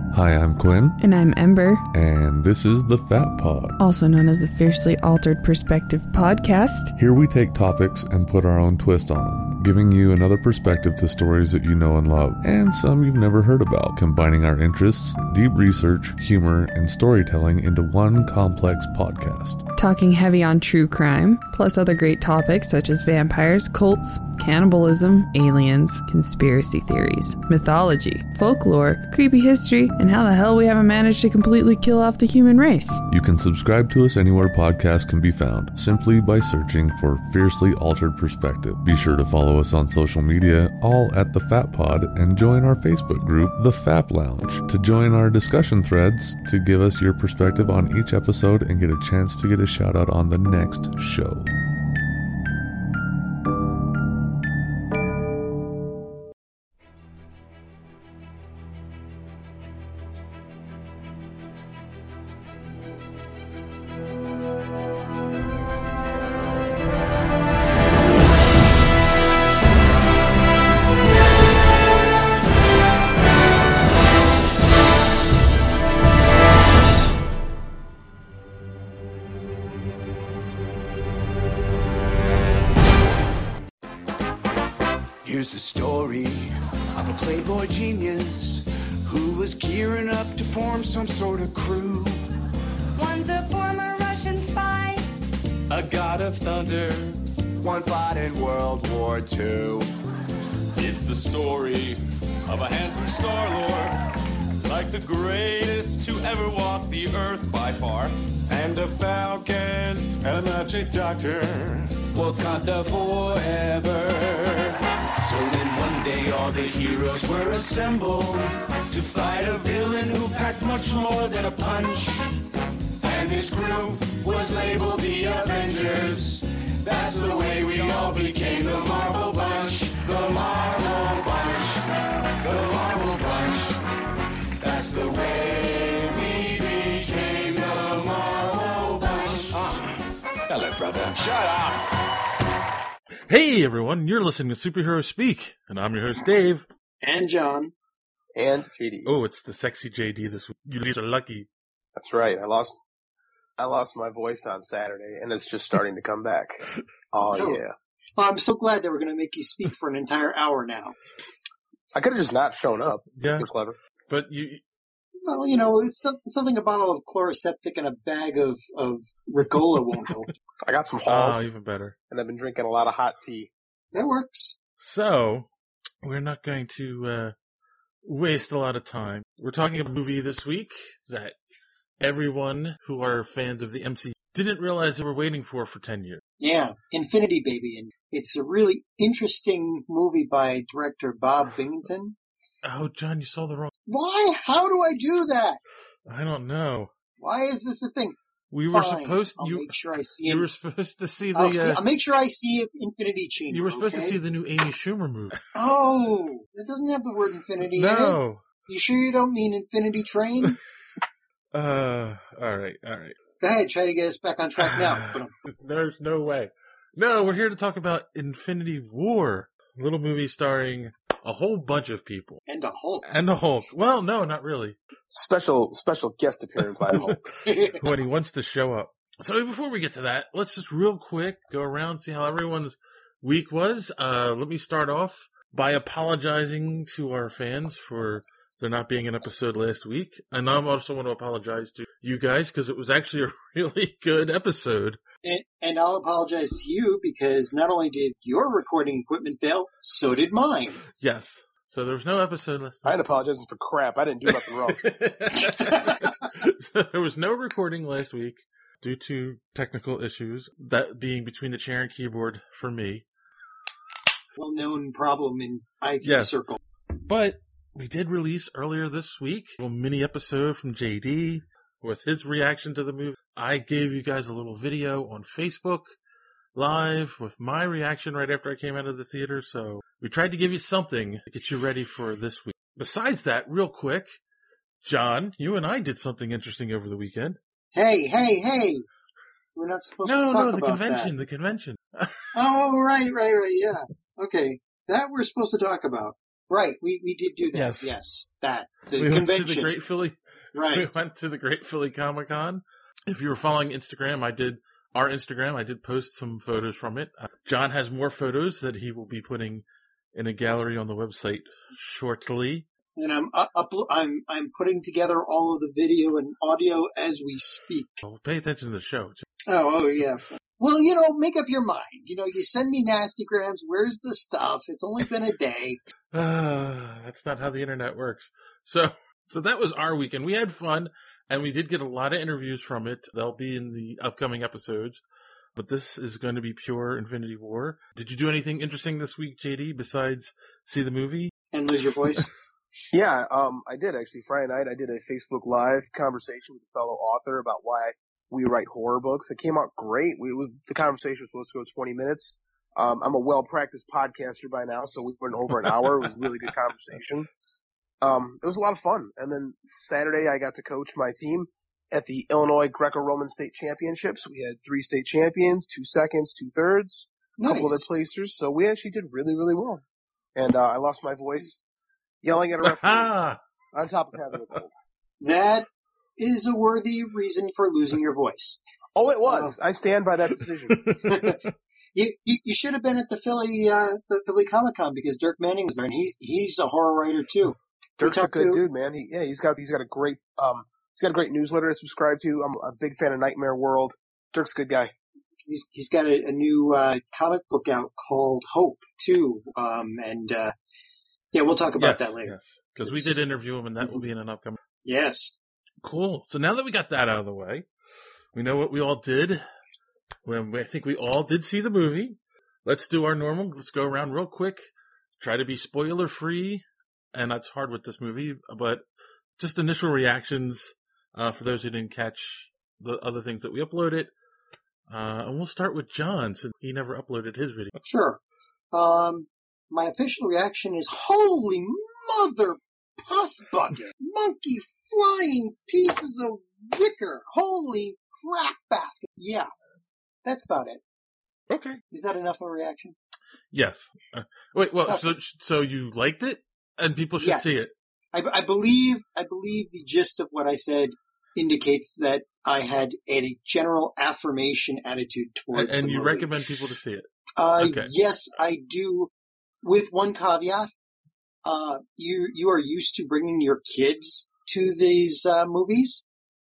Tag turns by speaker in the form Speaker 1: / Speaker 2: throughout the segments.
Speaker 1: Hi, I'm Quinn.
Speaker 2: And I'm Ember.
Speaker 1: And this is the Fat Pod.
Speaker 2: Also known as the Fiercely Altered Perspective Podcast.
Speaker 1: Here we take topics and put our own twist on them, giving you another perspective to stories that you know and love, and some you've never heard about, combining our interests, deep research, humor, and storytelling into one complex podcast.
Speaker 2: Talking heavy on true crime, plus other great topics such as vampires, cults, cannibalism, aliens, conspiracy theories, mythology, folklore, creepy history, and how the hell we haven't managed to completely kill off the human race.
Speaker 1: You can subscribe to us anywhere podcasts can be found, simply by searching for Fiercely Altered Perspective. Be sure to follow us on social media, all at The Fat Pod, and join our Facebook group, The Fap Lounge, to join our discussion threads to give us your perspective on each episode and get a chance to get a shout out on the next show.
Speaker 3: Here's the story of a playboy genius who was gearing up to form some sort of crew.
Speaker 4: One's a former Russian spy,
Speaker 3: A god of thunder, one fought in World War II.
Speaker 5: It's the story of a handsome Star-Lord, like the greatest to ever walk the earth by far.
Speaker 3: And a falcon, and a magic doctor, Wakanda forever. So then one day all the heroes were assembled to fight a villain who packed much more than a punch. And this group was labeled the Avengers. That's the way we all became the Marvel Bunch. The Marvel Bunch. The Marvel Bunch. That's the way we became the Marvel Bunch. Hello, brother.
Speaker 5: Shut up!
Speaker 6: Hey everyone, you're listening to Superhero Speak, and I'm your host Dave.
Speaker 7: And John.
Speaker 8: And JD.
Speaker 6: Oh, it's the sexy JD this week. You guys are lucky.
Speaker 8: That's right. I lost my voice on Saturday, and it's just starting to come back. Oh, yeah.
Speaker 7: Well, I'm so glad that we're going to make you speak for an entire hour now.
Speaker 8: I could have just not shown up.
Speaker 6: Yeah.
Speaker 8: It was clever.
Speaker 6: But you...
Speaker 7: Well, you know, it's something a bottle of Chloraseptic and a bag of Ricola won't help.
Speaker 8: I got some Halls.
Speaker 6: Oh, even better.
Speaker 8: And I've been drinking a lot of hot tea.
Speaker 7: That works.
Speaker 6: So, we're not going to waste a lot of time. We're talking about a movie this week that everyone who are fans of the MCU didn't realize they were waiting for 10 years.
Speaker 7: Yeah, Infinity Baby. And it's a really interesting movie by director Bob Binghamton.
Speaker 6: Oh, John, you saw the wrong...
Speaker 7: Why? How do I do that?
Speaker 6: I don't know.
Speaker 7: Why is this a thing?
Speaker 6: We were
Speaker 7: Fine.
Speaker 6: supposed...
Speaker 7: I'll make sure I see it.
Speaker 6: You were supposed to see the...
Speaker 7: I'll make sure I see Infinity Chamber.
Speaker 6: You were supposed to see the new Amy Schumer movie.
Speaker 7: Oh, it doesn't have the word infinity in it.
Speaker 6: No.
Speaker 7: You sure you don't mean Infinity Train?
Speaker 6: All right.
Speaker 7: Go ahead, try to get us back on track now.
Speaker 6: There's no way. No, we're here to talk about Infinity War. A little movie starring a whole bunch of people.
Speaker 7: And a Hulk.
Speaker 6: And a Hulk. Well, no, not really.
Speaker 8: Special guest appearance, I hope.
Speaker 6: When he wants to show up. So before we get to that, let's just real quick go around, see how everyone's week was. Let me start off by apologizing to our fans for there not being an episode last week. And I also want to apologize to you guys because it was actually a really good episode.
Speaker 7: And I'll apologize to you because not only did your recording equipment fail, so did mine.
Speaker 6: Yes. So there was no episode last week.
Speaker 8: I ain't apologizing for crap. I didn't do nothing wrong.
Speaker 6: So there was no recording last week due to technical issues, that being between the chair and keyboard for me.
Speaker 7: Well-known problem in IT circle.
Speaker 6: But we did release earlier this week a mini episode from JD with his reaction to the movie. I gave you guys a little video on Facebook Live with my reaction right after I came out of the theater. So we tried to give you something to get you ready for this week. Besides that, real quick, John, you and I did something interesting over the weekend.
Speaker 7: Hey. We're not supposed to talk about
Speaker 6: the convention.
Speaker 7: Oh, right, yeah. Okay, that we're supposed to talk about. Right. We did do that.
Speaker 6: Yes.
Speaker 7: Yes. That. The
Speaker 6: We
Speaker 7: convention.
Speaker 6: went to the Great Philly.
Speaker 7: Right.
Speaker 6: We went to the Great Philly Comic-Con. If you were following Instagram, I did post some photos from it. John has more photos that he will be putting in a gallery on the website shortly.
Speaker 7: And I'm putting together all of the video and audio as we speak.
Speaker 6: Well, pay attention to the show.
Speaker 7: Oh yeah. Well, make up your mind. You send me nastygrams. Where's the stuff? It's only been a day.
Speaker 6: That's not how the internet works. So that was our weekend. We had fun, and we did get a lot of interviews from it. They'll be in the upcoming episodes. But this is going to be pure Infinity War. Did you do anything interesting this week, JD, besides see the movie?
Speaker 7: And lose your voice?
Speaker 8: Yeah, I did actually. Friday night, I did a Facebook Live conversation with a fellow author about why we write horror books. It came out great. The conversation was supposed to go 20 minutes. I'm a well-practiced podcaster by now, so we went over an hour. It was a really good conversation. It was a lot of fun. And then Saturday, I got to coach my team at the Illinois Greco-Roman State Championships. We had 3 state champions, 2 seconds, 2 thirds, a couple other placers. So we actually did really, really well. And I lost my voice yelling at a referee on top of having a cold.
Speaker 7: That is a worthy reason for losing your voice.
Speaker 8: Oh, it was. I stand by that decision.
Speaker 7: You should have been at the Philly Comic-Con because Dirk Manning was there, and he's a horror writer too.
Speaker 8: Dirk's a good dude, man. He's got a great newsletter to subscribe to. I'm a big fan of Nightmare World. Dirk's a good guy.
Speaker 7: He's got a new comic book out called Hope too, we'll talk about that later. Yes,
Speaker 6: because we did interview him, and that will be in an upcoming.
Speaker 7: Yes.
Speaker 6: Cool. So now that we got that out of the way, we know what we all did. I think we all did see the movie. Let's do our normal. Let's go around real quick. Try to be spoiler free, and that's hard with this movie, but just initial reactions for those who didn't catch the other things that we uploaded. And we'll start with John, since he never uploaded his video.
Speaker 7: Sure. My official reaction is, holy mother pus bucket, monkey flying pieces of wicker, holy crap basket. Yeah, that's about it.
Speaker 6: Okay.
Speaker 7: Is that enough of a reaction?
Speaker 6: Yes. So you liked it, and people should see it.
Speaker 7: I believe the gist of what I said indicates that I had a general affirmation attitude towards
Speaker 6: and
Speaker 7: the
Speaker 6: you
Speaker 7: movie.
Speaker 6: recommend people to see it.
Speaker 7: Okay. Yes, I do. With one caveat, you are used to bringing your kids to these movies.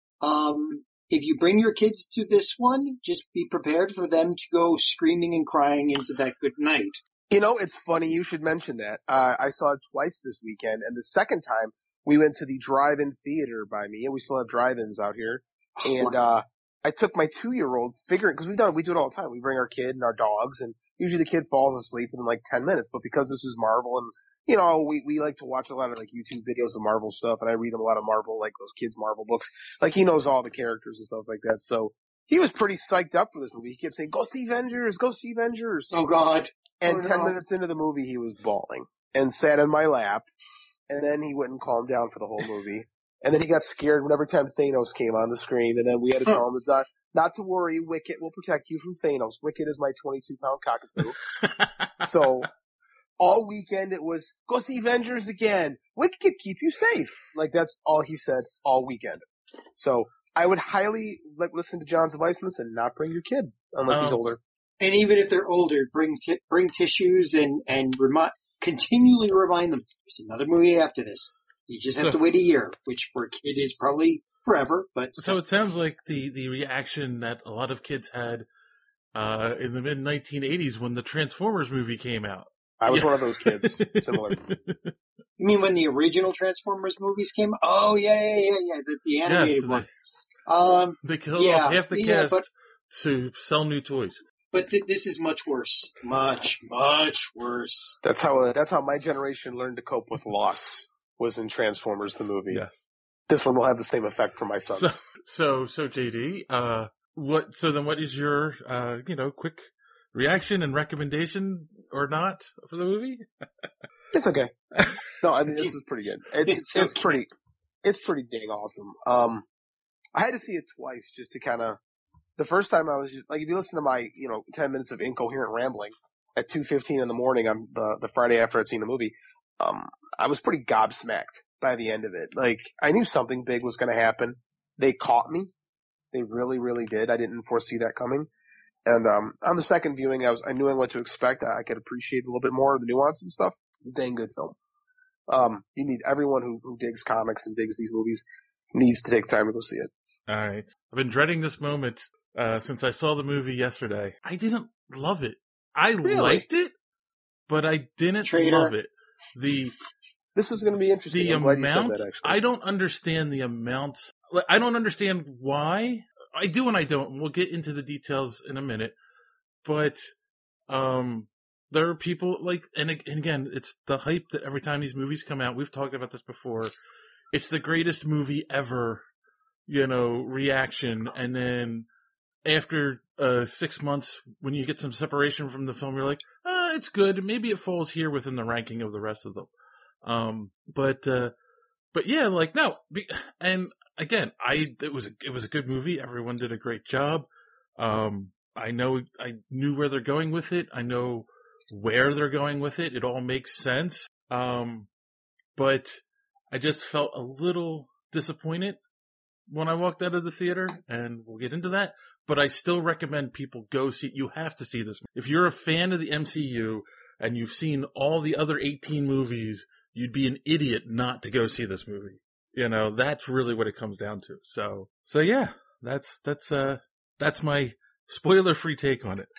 Speaker 7: If you bring your kids to this one, just be prepared for them to go screaming and crying into that good night.
Speaker 8: It's funny you should mention that. I saw it twice this weekend, and the second time we went to the drive-in theater by me, and we still have drive-ins out here. And I took my 2-year-old, figuring, because we do it all the time. We bring our kid and our dogs, and usually the kid falls asleep in like 10 minutes. But because this is Marvel, and we like to watch a lot of like YouTube videos of Marvel stuff, and I read him a lot of Marvel, like those kids' Marvel books. Like he knows all the characters and stuff like that. So he was pretty psyched up for this movie. He kept saying, "Go see Avengers! Go see Avengers!"
Speaker 7: Oh God!
Speaker 8: And 10 minutes into the movie, he was bawling and sat in my lap. And then he went and calmed down for the whole movie. And then he got scared whenever time Thanos came on the screen. And then we had to tell him not to worry. Wicket will protect you from Thanos. Wicket is my 22-pound cockapoo. So all weekend it was, go see Avengers again. Wicket could keep you safe. Like that's all he said all weekend. So I would highly listen to John's advice on this and not bring your kid unless he's older. And
Speaker 7: even if they're older, bring tissues and continually remind them, there's another movie after this. You just have to wait a year, which for a kid is probably forever. But
Speaker 6: so it sounds like the reaction that a lot of kids had in the mid 1980s when the Transformers movie came out.
Speaker 8: I was one of those kids. Similar.
Speaker 7: You mean when the original Transformers movies came out? Oh yeah. The animated one.
Speaker 6: They killed off half the cast to sell new toys.
Speaker 7: But this is much worse. Much, much worse.
Speaker 8: That's how my generation learned to cope with loss, was in Transformers the movie.
Speaker 6: Yes.
Speaker 8: This one will have the same effect for my sons.
Speaker 6: So JD, what is your quick reaction and recommendation or not for the movie?
Speaker 8: It's okay. No, I mean this is pretty good. It's pretty dang awesome. I had to see it twice just to kind of. The first time I was just like, if you listen to my 10 minutes of incoherent rambling at 2:15 in the morning on the Friday after I'd seen the movie, I was pretty gobsmacked by the end of it. Like, I knew something big was going to happen. They caught me. They really, really did. I didn't foresee that coming. And on the second viewing, I knew what to expect. I could appreciate a little bit more of the nuance and stuff. It's a dang good film. You need everyone who digs comics and digs these movies needs to take time to go see it.
Speaker 6: All right. I've been dreading this moment since I saw the movie yesterday. I didn't love it. I liked it, but I didn't love it.
Speaker 8: This is going to be interesting. I'm glad you said that, actually.
Speaker 6: I don't understand the amount. I don't understand why. I do and I don't. We'll get into the details in a minute. But there are people and again, it's the hype that every time these movies come out, we've talked about this before. It's the greatest movie ever, reaction. And then after 6 months, when you get some separation from the film, you're like, it's good. Maybe it falls here within the ranking of the rest of them. But yeah, no. And again, it was a good movie. Everyone did a great job. I knew where they're going with it. I know where they're going with it. It all makes sense. But I just felt a little disappointed when I walked out of the theater, and we'll get into that. But I still recommend people go see. You have to see this. If you're a fan of the MCU and you've seen all the other 18 movies, you'd be an idiot not to go see this movie. That's really what it comes down to. So yeah, that's my spoiler-free take on it.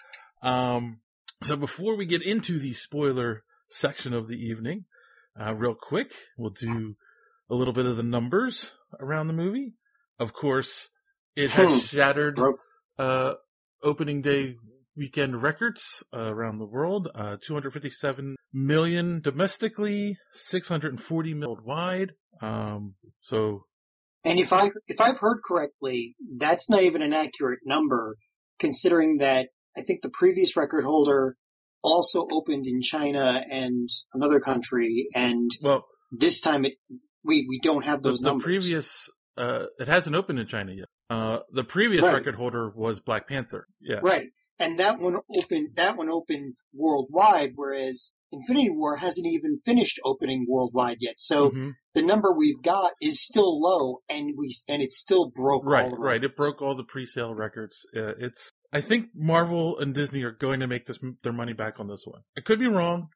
Speaker 6: So before we get into the spoiler section of the evening, real quick, we'll do a little bit of the numbers around the movie. Of course, it has shattered opening day weekend records around the world. 257 million domestically, 640 million worldwide. And
Speaker 7: if I've heard correctly, that's not even an accurate number, considering that I think the previous record holder also opened in China and another country, and this time we don't have those numbers.
Speaker 6: The previous it hasn't opened in China yet. The previous record holder was Black Panther. Yeah.
Speaker 7: Right. And that one opened worldwide, whereas Infinity War hasn't even finished opening worldwide yet. So the number we've got is still low, and it still broke all the records.
Speaker 6: Right. It broke all the pre-sale records. I think Marvel and Disney are going to make their money back on this one. I could be wrong.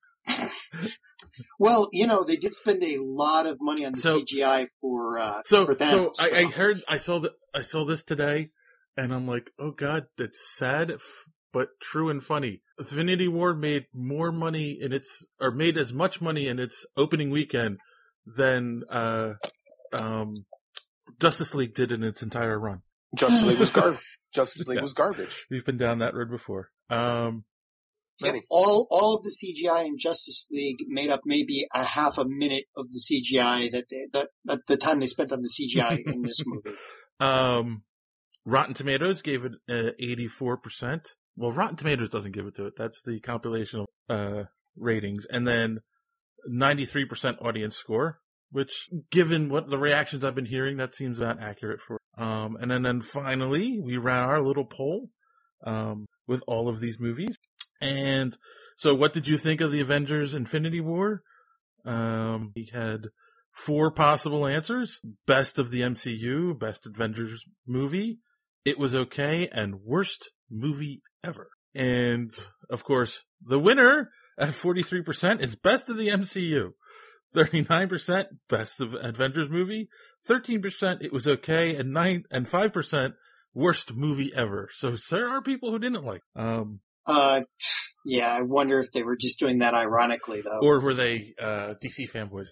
Speaker 7: Well, they did spend a lot of money on the CGI for Thanos.
Speaker 6: So I saw this today, and I'm like, oh god, that's sad, but true and funny. Infinity War made more money made as much money in its opening weekend than Justice League did in its entire run.
Speaker 8: Justice League was garbage. Justice League was garbage.
Speaker 6: We've been down that road before.
Speaker 7: All of the CGI in Justice League made up maybe a half a minute of the CGI that the time they spent on the CGI in this movie.
Speaker 6: Rotten Tomatoes gave it 84%. Well, Rotten Tomatoes doesn't give it to it. That's the compilation of ratings. And then 93% audience score, which, given what the reactions I've been hearing, that seems about accurate for. And then finally, we ran our little poll with all of these movies. And so what did you think of the Avengers Infinity War? We had 4 possible answers. Best of the MCU, best Avengers movie, it was okay, and worst movie ever. And, of course, the winner at 43% is best of the MCU. 39% best of Avengers movie. 13% it was okay, and 5% worst movie ever. So there are people who didn't like.
Speaker 7: Yeah, I wonder if they were just doing that ironically, though.
Speaker 6: Or were they DC fanboys?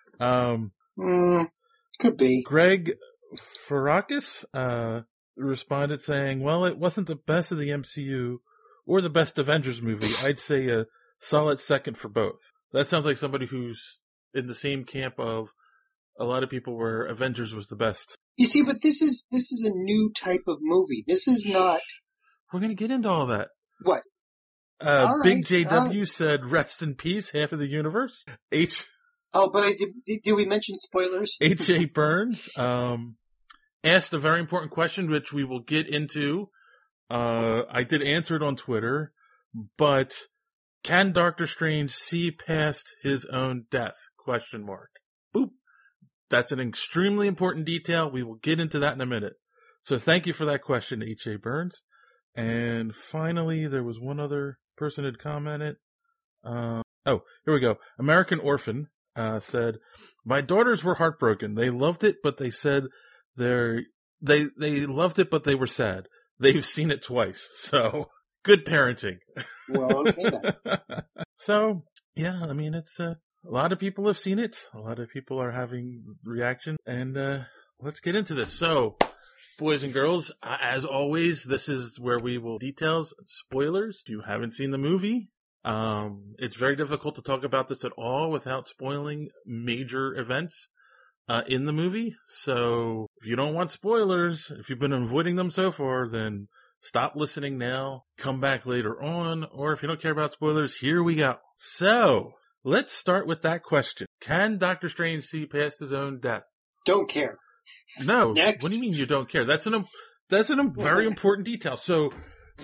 Speaker 7: Could be.
Speaker 6: Greg Farakis responded saying, well, it wasn't the best of the MCU or the best Avengers movie. I'd say a solid second for both. That sounds like somebody who's in the same camp of a lot of people where Avengers was the best.
Speaker 7: You see, but this is a new type of movie. This is not...
Speaker 6: We're going to get into all that.
Speaker 7: What?
Speaker 6: Big JW said, rest in peace, half of the universe.
Speaker 7: But did we mention spoilers?
Speaker 6: H.A. Burns asked a very important question, which we will get into. I did answer it on Twitter, but Can Doctor Strange see past his own death? ? Boop. That's an extremely important detail. We will get into that in a minute. So thank you for that question, H.A. Burns. And finally, there was one other person had commented. Here we go. American Orphan said, "My daughters were heartbroken. They loved it, but they said they loved it, but they were sad. They've seen it twice. So good parenting."
Speaker 7: Well, okay then.
Speaker 6: So yeah, I mean, it's a lot of people have seen it. A lot of people are having reaction, and let's get into this. So, boys and girls, as always, this is where we will details spoilers. If you haven't seen the movie, it's very difficult to talk about this at all without spoiling major events in the movie. So if you don't want spoilers, if you've been avoiding them so far, then stop listening now, come back later on, or if you don't care about spoilers, here we go. So let's start with that question. Can Doctor Strange see past his own death?
Speaker 7: Don't care.
Speaker 6: No.
Speaker 7: Next.
Speaker 6: What do you mean you don't care? That's a very important detail. So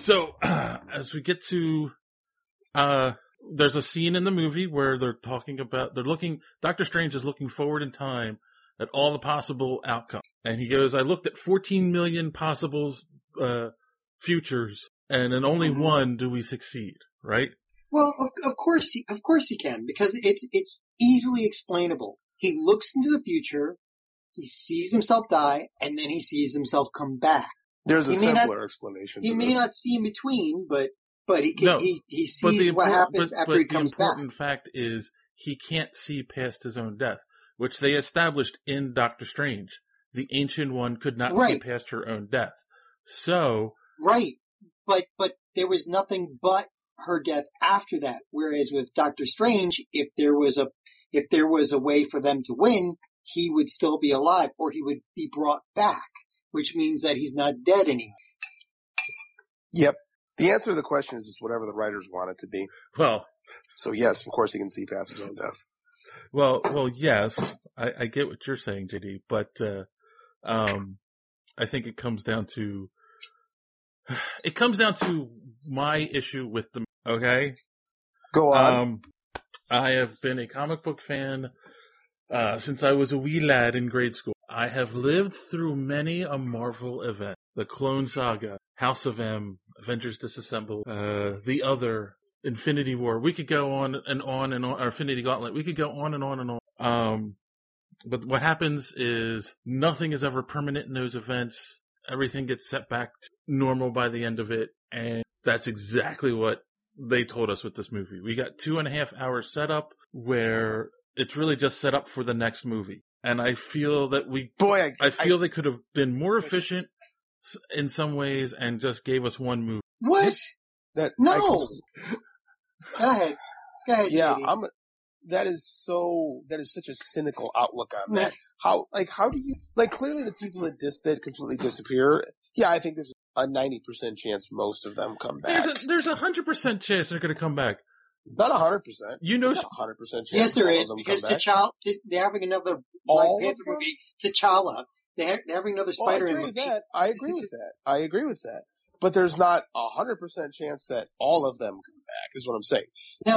Speaker 6: as we get to, there's a scene in the movie where Doctor Strange is looking forward in time at all the possible outcomes. And he goes, I looked at 14 million possible, futures, and in only one do we succeed, right?
Speaker 7: Well, of course he can, because it's easily explainable. He looks into the future, he sees himself die, and then he sees himself come back.
Speaker 8: There's a simpler explanation.
Speaker 7: He may not see in between, but he sees what happens after he comes back.
Speaker 6: The important fact is he can't see past his own death, which they established in Doctor Strange. The Ancient One could not see past her own death. So
Speaker 7: right, but there was nothing but her death after that. Whereas with Doctor Strange, if there was a way for them to win, he would still be alive, or he would be brought back, which means that he's not dead anymore.
Speaker 8: Yep. The answer to the question is just whatever the writers want it to be.
Speaker 6: Well,
Speaker 8: so yes, of course he can see past his own death.
Speaker 6: Well, yes, I get what you're saying, JD, but I think it comes down to my issue with the, okay?
Speaker 8: Go on.
Speaker 6: I have been a comic book fan since I was a wee lad in grade school. I have lived through many a Marvel event. The Clone Saga, House of M, Avengers Disassemble, The Other, Infinity War. We could go on and on and on, or Infinity Gauntlet. We could go on and on and on. But what happens is nothing is ever permanent in those events. Everything gets set back to normal by the end of it. And that's exactly what they told us with this movie. We got 2.5 hours set up where it's really just set up for the next movie. And I feel that they could have been more efficient in some ways and just gave us one movie.
Speaker 7: What? No. Go ahead.
Speaker 8: Yeah,
Speaker 7: JD.
Speaker 8: that is such a cynical outlook on that. How do you, clearly the people that completely disappear, yeah, I think there's a 90% chance most of them come back.
Speaker 6: There's a 100% chance they're going to come back.
Speaker 8: Not 100%.
Speaker 6: You know,
Speaker 8: 100% chance.
Speaker 7: Yes, there is, because T'Challa, they're having another Black Panther movie. T'Challa, they're having another Spider-Man movie.
Speaker 8: I agree with that. But there's not 100% chance that all of them come back, is what I'm saying.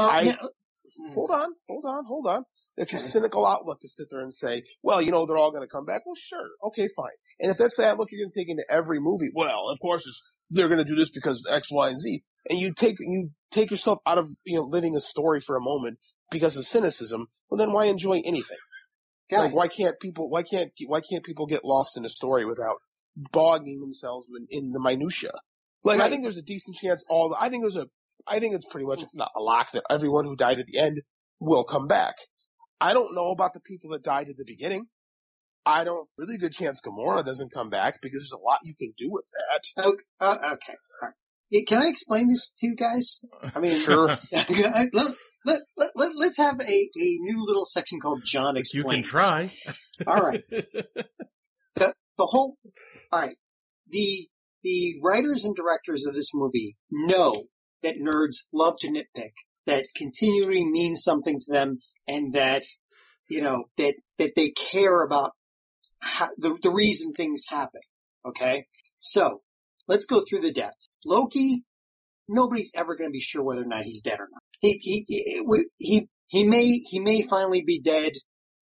Speaker 8: Hold on. It's a cynical outlook to sit there and say, well, they're all going to come back. Well, sure. Okay, fine. And if that's the outlook you're going to take into every movie, well, of course they're going to do this because X, Y, and Z. And you take yourself out of, living a story for a moment because of cynicism. Well, then why enjoy anything?
Speaker 7: Guys.
Speaker 8: Why can't people get lost in a story without bogging themselves in the minutia? I think there's a decent chance I think it's pretty much not a lock that everyone who died at the end will come back. I don't know about the people that died at the beginning. I don't, really good chance Gamora doesn't come back because there's a lot you can do with that.
Speaker 7: Okay. All right. Can I explain this to you guys? I mean,
Speaker 8: sure.
Speaker 7: Let's have a new little section called John Explains.
Speaker 6: You can try.
Speaker 7: All right. All right. The writers and directors of this movie know that nerds love to nitpick, that continuity means something to them, and that, that they care about the reason things happen. Okay? So, let's go through the deaths. Loki, nobody's ever going to be sure whether or not he's dead or not. He may finally be dead.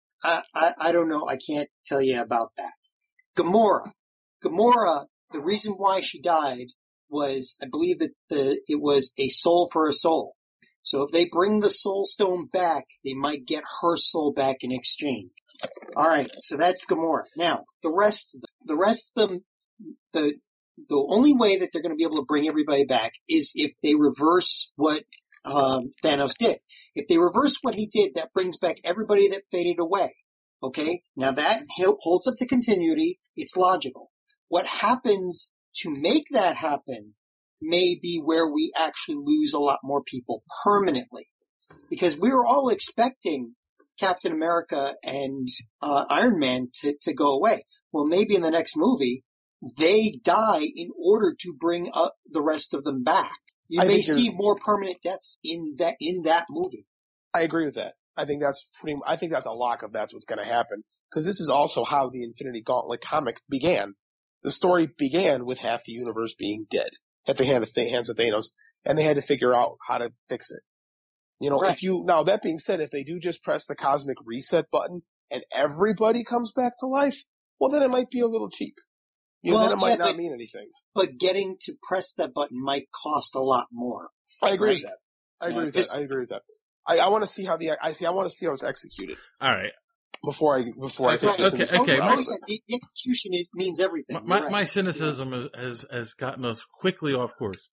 Speaker 7: I don't know. I can't tell you about that. Gamora, the reason why she died was, I believe that it was a soul for a soul. So if they bring the Soul Stone back, they might get her soul back in exchange. All right, so that's Gamora. Now, the rest of them, the only way that they're going to be able to bring everybody back is if they reverse what Thanos did. If they reverse what he did, that brings back everybody that faded away. Okay? Now that holds up to continuity. It's logical. What happens to make that happen may be where we actually lose a lot more people permanently. Because we were all expecting Captain America and Iron Man to go away. Well, maybe in the next movie, they die in order to bring up the rest of them back. You may see more permanent deaths in that movie.
Speaker 8: I agree with that. I think that's a lock of that's what's going to happen. Because this is also how the Infinity Gauntlet comic began. The story began with half the universe being dead at the hands of Thanos, and they had to figure out how to fix it. You know,
Speaker 7: Right.
Speaker 8: now that being said, if they do just press the cosmic reset button and everybody comes back to life, well, then it might be a little cheap. Then it might not mean anything.
Speaker 7: But getting to press that button might cost a lot more.
Speaker 8: I agree with
Speaker 7: Right.
Speaker 8: that. I agree with that. I want to see how I want to see how it's executed
Speaker 6: All right.
Speaker 8: before I take this.
Speaker 6: Okay.
Speaker 7: The execution means everything.
Speaker 6: My cynicism has gotten us quickly off course.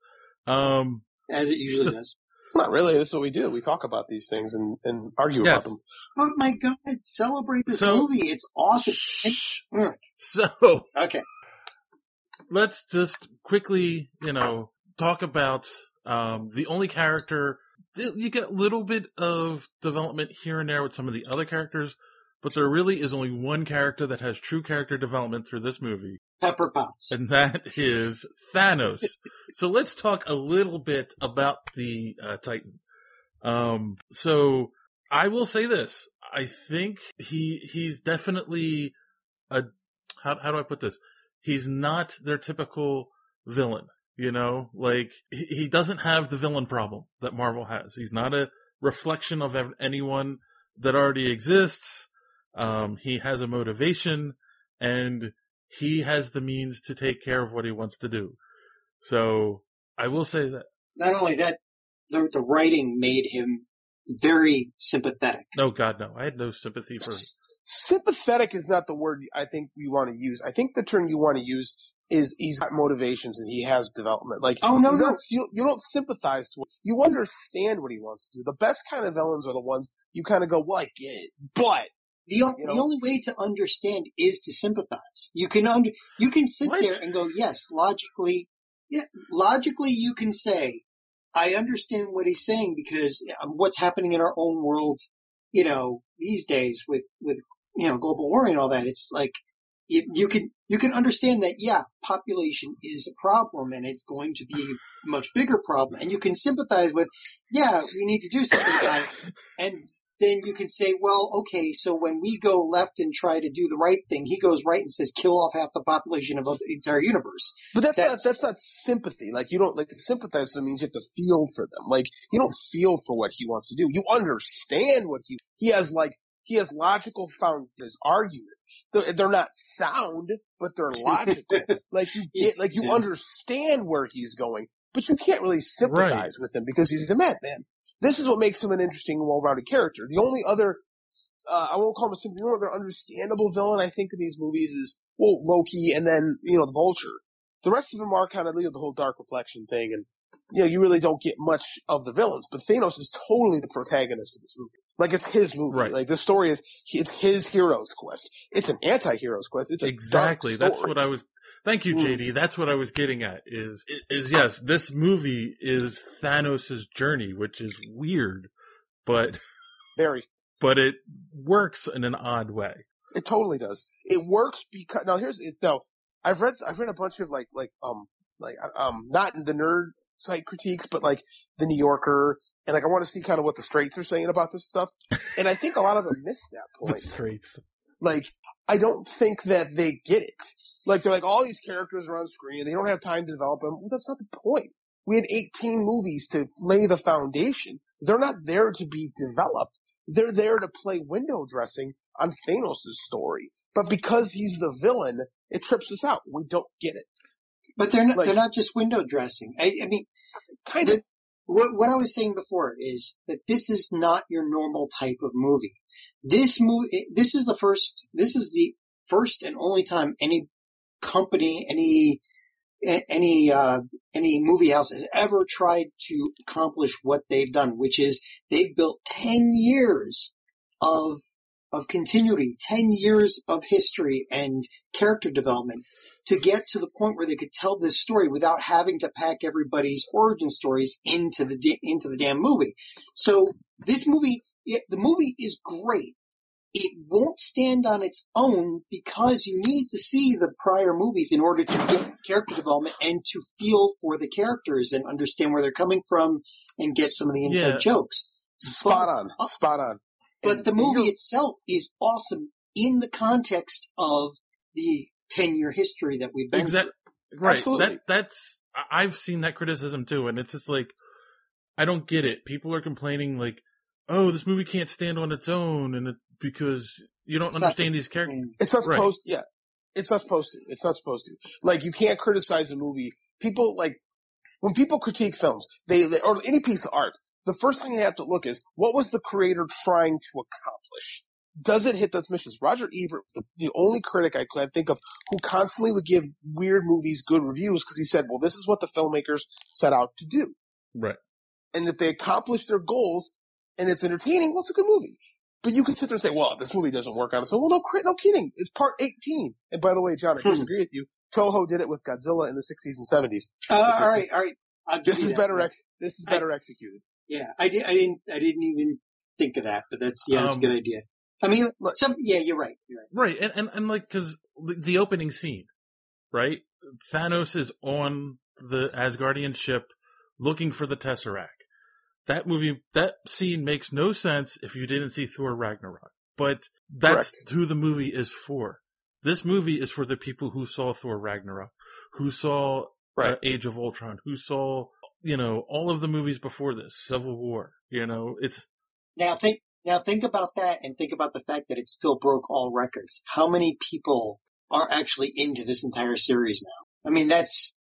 Speaker 7: As it usually does.
Speaker 8: Not really. This is what we do. We talk about these things and argue about them.
Speaker 7: Oh my God! Celebrate this movie. It's awesome.
Speaker 6: So
Speaker 7: Okay.
Speaker 6: let's just quickly, talk about the only character. You get a little bit of development here and there with some of the other characters, but there really is only one character that has true character development through this movie.
Speaker 7: Pepper Potts.
Speaker 6: And that is Thanos. So let's talk a little bit about the Titan. So I will say this. I think he's definitely how do I put this? He's not their typical villain. He doesn't have the villain problem that Marvel has. He's not a reflection of anyone that already exists. He has a motivation, and he has the means to take care of what he wants to do. So I will say that.
Speaker 7: Not only that, the writing made him very sympathetic.
Speaker 6: No, God, no. I had no sympathy for him.
Speaker 8: Sympathetic is not the word I think we want to use. I think the term you want to use is he's got motivations and he has development. You don't sympathize to it. You understand what he wants to do. The best kind of villains are the ones you kind of go, well, I get it. But
Speaker 7: the only way to understand is to sympathize. You can sit there and go, yes, logically you can say, I understand what he's saying because what's happening in our own world, these days with global warming and all that. It's like you can understand that, yeah, population is a problem and it's going to be a much bigger problem, and you can sympathize with, yeah, we need to do something about it. And then you can say, well, okay, so when we go left and try to do the right thing, he goes right and says, kill off half the population of the entire universe.
Speaker 8: But that's not sympathy. Like, you don't, to sympathize with them means you have to feel for them. Like, you don't feel for what he wants to do. You understand what he has logical found his arguments. They're not sound, but they're logical. You understand where he's going, but you can't really sympathize with him because he's a madman. This is what makes him an interesting, well-rounded character. The only other, I won't call him the only other understandable villain I think in these movies is, Loki and then, the Vulture. The rest of them are kind of the whole dark reflection thing, and, you really don't get much of the villains. But Thanos is totally the protagonist of this movie. Like, it's his movie. Right. Like, the story is, it's his hero's quest. It's an anti-hero's quest. It's a
Speaker 6: exactly.
Speaker 8: Dark story.
Speaker 6: That's what I was. Thank you, JD. That's what I was getting at. Is yes, this movie is Thanos' journey, which is weird, but it works in an odd way.
Speaker 8: It totally does. It works because I've read a bunch of not in the nerd site critiques, but like the New Yorker. And I want to see kind of what the straights are saying about this stuff. And I think a lot of them miss that point.
Speaker 6: The straights.
Speaker 8: I don't think that they get it. They're like, all these characters are on screen and they don't have time to develop them. Well, that's not the point. We had 18 movies to lay the foundation. They're not there to be developed. They're there to play window dressing on Thanos' story. But because he's the villain, it trips us out. We don't get it.
Speaker 7: But they're not just window dressing. I mean,
Speaker 8: kind of.
Speaker 7: What I was saying before is that this is not your normal type of movie. This is the first and only time any company, any movie house has ever tried to accomplish what they've done, which is they've built 10 years of continuity, 10 years of history and character development to get to the point where they could tell this story without having to pack everybody's origin stories into the damn movie. So this movie, the movie is great. It won't stand on its own because you need to see the prior movies in order to get character development and to feel for the characters and understand where they're coming from and get some of the inside jokes.
Speaker 8: Spot on.
Speaker 7: But the movie itself is awesome in the context of the 10-year history that we've been through.
Speaker 6: Right.
Speaker 8: Absolutely.
Speaker 6: I've seen that criticism too, and it's just like, I don't get it. People are complaining like, oh, this movie can't stand on its own, and because you don't understand these characters.
Speaker 8: It's not supposed to. Yeah. It's not supposed to. Like, you can't criticize a movie. People, like, when people critique films, they or any piece of art, the first thing they have to look is, what was the creator trying to accomplish? Does it hit those missions? Roger Ebert was the only critic I could think of who constantly would give weird movies good reviews because he said, well, this is what the filmmakers set out to do.
Speaker 6: Right.
Speaker 8: And if they accomplish their goals and it's entertaining, well, it's a good movie. But you can sit there and say, well, this movie doesn't work on its own. Well, no kidding. It's part 18. And by the way, John, I disagree with you. Toho did it with Godzilla in the 60s and 70s.
Speaker 7: All right.
Speaker 8: This is better executed.
Speaker 7: Yeah, I didn't even think of that, but that's a good idea. I mean, you're right.
Speaker 6: Right, and like, cause the opening scene, right? Thanos is on the Asgardian ship looking for the Tesseract. That scene makes no sense if you didn't see Thor Ragnarok. But that's who the movie is for. This movie is for the people who saw Thor Ragnarok, who saw Age of Ultron, who saw, all of the movies before this, Civil War, it's...
Speaker 7: Now think about that and think about the fact that it still broke all records. How many people are actually into this entire series now? I mean, that's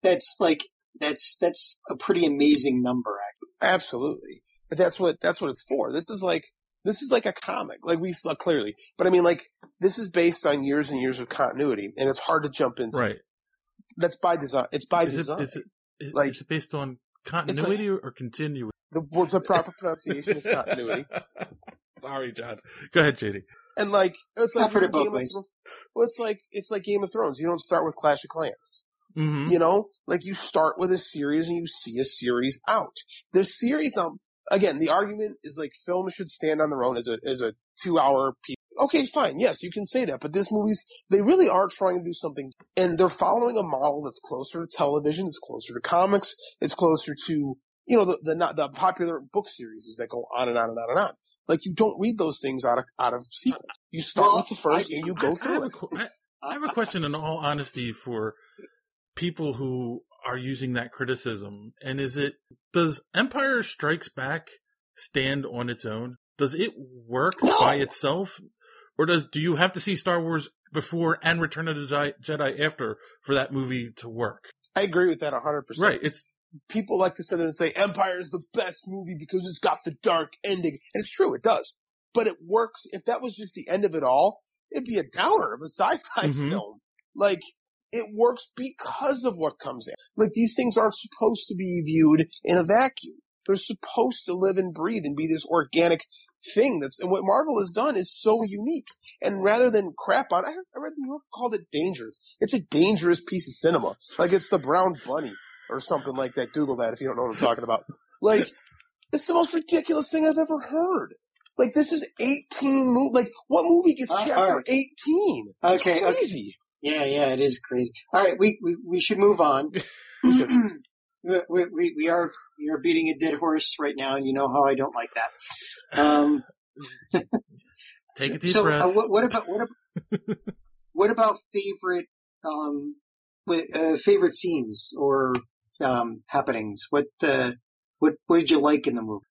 Speaker 7: a pretty amazing number, actually.
Speaker 8: Absolutely. But that's what it's for. This is like a comic, like we saw clearly. But I mean, like, this is based on years and years of continuity, and it's hard to jump into.
Speaker 6: Right.
Speaker 8: That's by design. It's by design.
Speaker 6: Is it based on continuity or continuity?
Speaker 8: The proper pronunciation is continuity.
Speaker 6: Sorry, John. Go ahead, JD.
Speaker 8: And like, it's like
Speaker 7: I've heard it both ways.
Speaker 8: Well, it's like Game of Thrones. You don't start with Clash of Clans.
Speaker 6: Mm-hmm.
Speaker 8: Like, you start with a series and you see a series out. The series, again, the argument is like films should stand on their own as a 2-hour piece. Okay, fine. Yes, you can say that. But this movies, they really are trying to do something. And they're following a model that's closer to television, it's closer to comics, it's closer to, the popular book series that go on and on and on and on. Like, you don't read those things out of sequence. You start with the first and you go through it.
Speaker 6: I have a question, in all honesty, for people who are using that criticism. And does Empire Strikes Back stand on its own? Does it work by itself? Or do you have to see Star Wars before and Return of the Jedi after for that movie to work?
Speaker 8: I agree with that 100%.
Speaker 6: Right.
Speaker 8: People like to sit there and say Empire is the best movie because it's got the dark ending. And it's true, it does. But it works. If that was just the end of it all, it'd be a downer of a sci-fi film. Like, it works because of what comes in. Like, these things aren't supposed to be viewed in a vacuum. They're supposed to live and breathe and be this organic thing and what Marvel has done is so unique. And rather than crap on, I read New York called it dangerous. It's a dangerous piece of cinema. Like, it's the Brown Bunny or something like that. Google that if you don't know what I'm talking about. Like, it's the most ridiculous thing I've ever heard. Like, this is 18 movies. Like, what movie gets chapter 18? It's crazy.
Speaker 7: Yeah, it is crazy. All right, we should move on. We are beating a dead horse right now, and you know how I don't like that.
Speaker 6: Take a deep breath.
Speaker 7: What about favorite scenes or happenings. What did you like in the movie?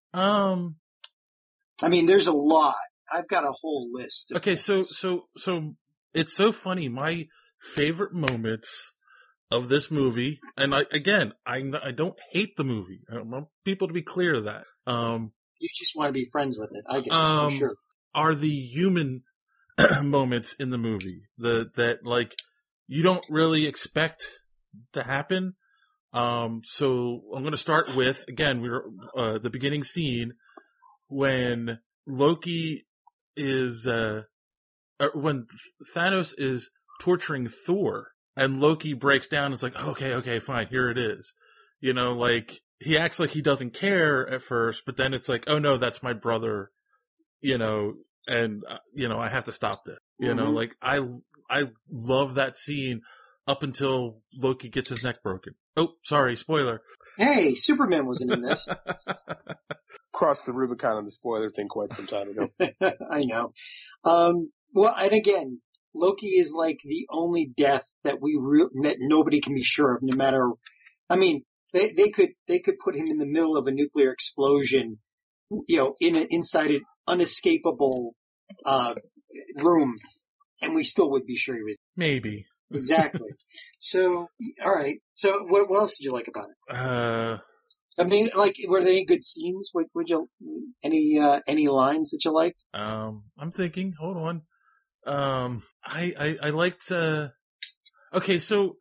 Speaker 7: I mean, there's a lot. I've got a whole list.
Speaker 6: Okay, so it's so funny. My favorite moments of this movie, and I don't hate the movie. I want people to be clear of that.
Speaker 7: You just want to be friends with it. I get it. I'm sure.
Speaker 6: Are the human moments in the movie that like you don't really expect to happen. So I'm going to start with, again, the beginning scene when Loki is, when Thanos is torturing Thor and Loki breaks down and is like, okay, fine, here it is. You know, like, he acts like he doesn't care at first, but then it's like, oh no, that's my brother, you know, and, you know, I have to stop this. You know, like, I love that scene up until Loki gets his neck broken. Oh, sorry, spoiler.
Speaker 7: Hey, Superman wasn't in this.
Speaker 8: Crossed the Rubicon on the spoiler thing quite some time ago.
Speaker 7: I know. Well, and again, Loki is like the only death that that nobody can be sure of, no matter. I mean, they could put him in the middle of a nuclear explosion, you know, inside an unescapable room, and we still would be sure he was.
Speaker 6: Maybe.
Speaker 7: Exactly. So, all right. So, what else did you like about it? I mean, like, were there any good scenes? Would you any lines that you liked?
Speaker 6: I'm thinking. Hold on. I liked. Okay, so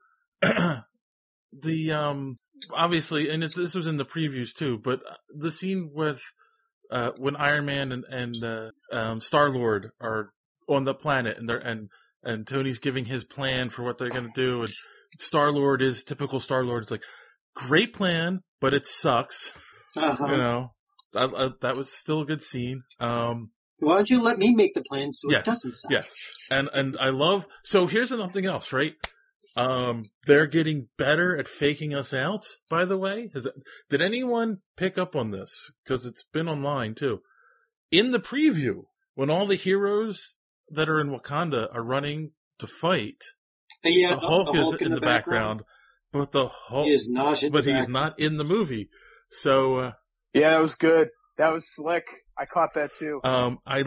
Speaker 6: the obviously, and this was in the previews too, but the scene with when Iron Man and Star-Lord are on the planet and Tony's giving his plan for what they're going to do, and Star-Lord is typical Star-Lord. It's like, great plan, but it sucks.
Speaker 7: Uh-huh.
Speaker 6: You know, that was still a good scene.
Speaker 7: Why don't you let me make the plan so it doesn't suck?
Speaker 6: Yes, and I love. So here's something else, right? They're getting better at faking us out. By the way, did anyone pick up on this? Because it's been online too. In the preview, when all the heroes that are in Wakanda are running to fight, the Hulk is in the background, but the Hulk
Speaker 7: is not.
Speaker 6: He's not in the movie. So
Speaker 8: yeah, that was good. That was slick. I caught that too.
Speaker 6: I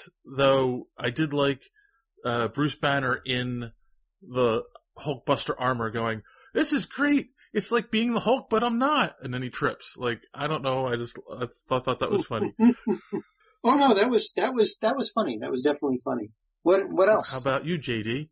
Speaker 6: did like Bruce Banner in the Hulkbuster armor going, "This is great. It's like being the Hulk, but I'm not." And then he trips. Like, I don't know. I thought that was funny.
Speaker 7: Oh no, that was funny. That was definitely funny. What else?
Speaker 6: How about you, JD?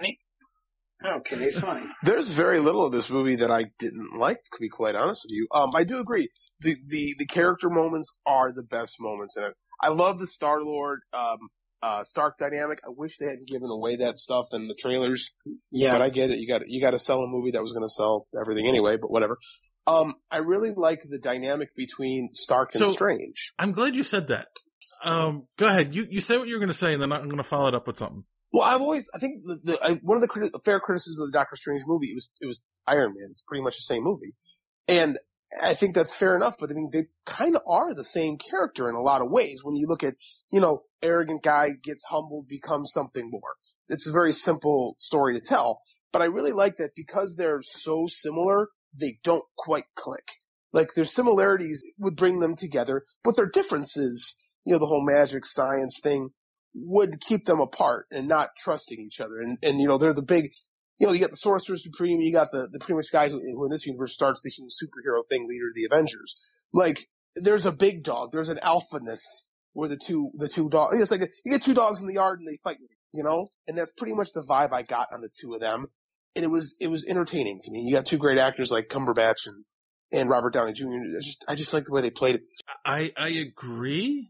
Speaker 7: Okay, fine.
Speaker 8: There's very little of this movie that I didn't like, to be quite honest with you. I do agree. The character moments are the best moments in it. I love the Star-Lord, Stark dynamic. I wish they hadn't given away that stuff in the trailers.
Speaker 7: Yeah.
Speaker 8: But I get it. You got to sell a movie that was going to sell everything anyway, but whatever. I really like the dynamic between Stark and Strange.
Speaker 6: I'm glad you said that. Go ahead. You say what you were going to say, and then I'm going to follow it up with something.
Speaker 8: Well, I think one of the fair criticisms of the Doctor Strange movie, it was Iron Man. It's pretty much the same movie. And I think that's fair enough, but I mean, they kind of are the same character in a lot of ways. When you look at, arrogant guy gets humbled, becomes something more. It's a very simple story to tell, but I really like that because they're so similar, they don't quite click. Like, their similarities would bring them together, but their differences, the whole magic science thing, would keep them apart and not trusting each other. And they're the big, you got the Sorcerer Supreme, you got the pretty much guy who in this universe starts the human superhero thing, leader of the Avengers. Like, there's a big dog, there's an alphaness where the two dogs, it's like you get two dogs in the yard and they fight, and that's pretty much the vibe I got on the two of them. And it was entertaining to me. You got two great actors like Cumberbatch and Robert Downey Jr. I just like the way they played it.
Speaker 6: I agree.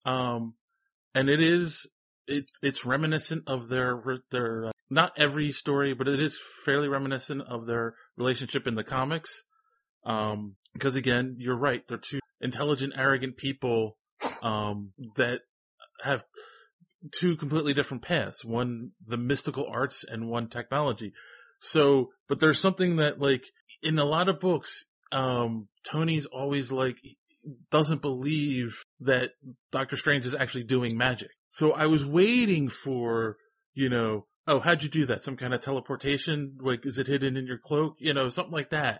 Speaker 6: And it's reminiscent of their not every story, but it is fairly reminiscent of their relationship in the comics. Because again, you're right. They're two intelligent, arrogant people, that have two completely different paths. One, the mystical arts, and one, technology. So, but there's something that, like, in a lot of books, Tony's always like, doesn't believe that Doctor Strange is actually doing magic. So I was waiting for, how'd you do that? Some kind of teleportation? Like, is it hidden in your cloak? Something like that.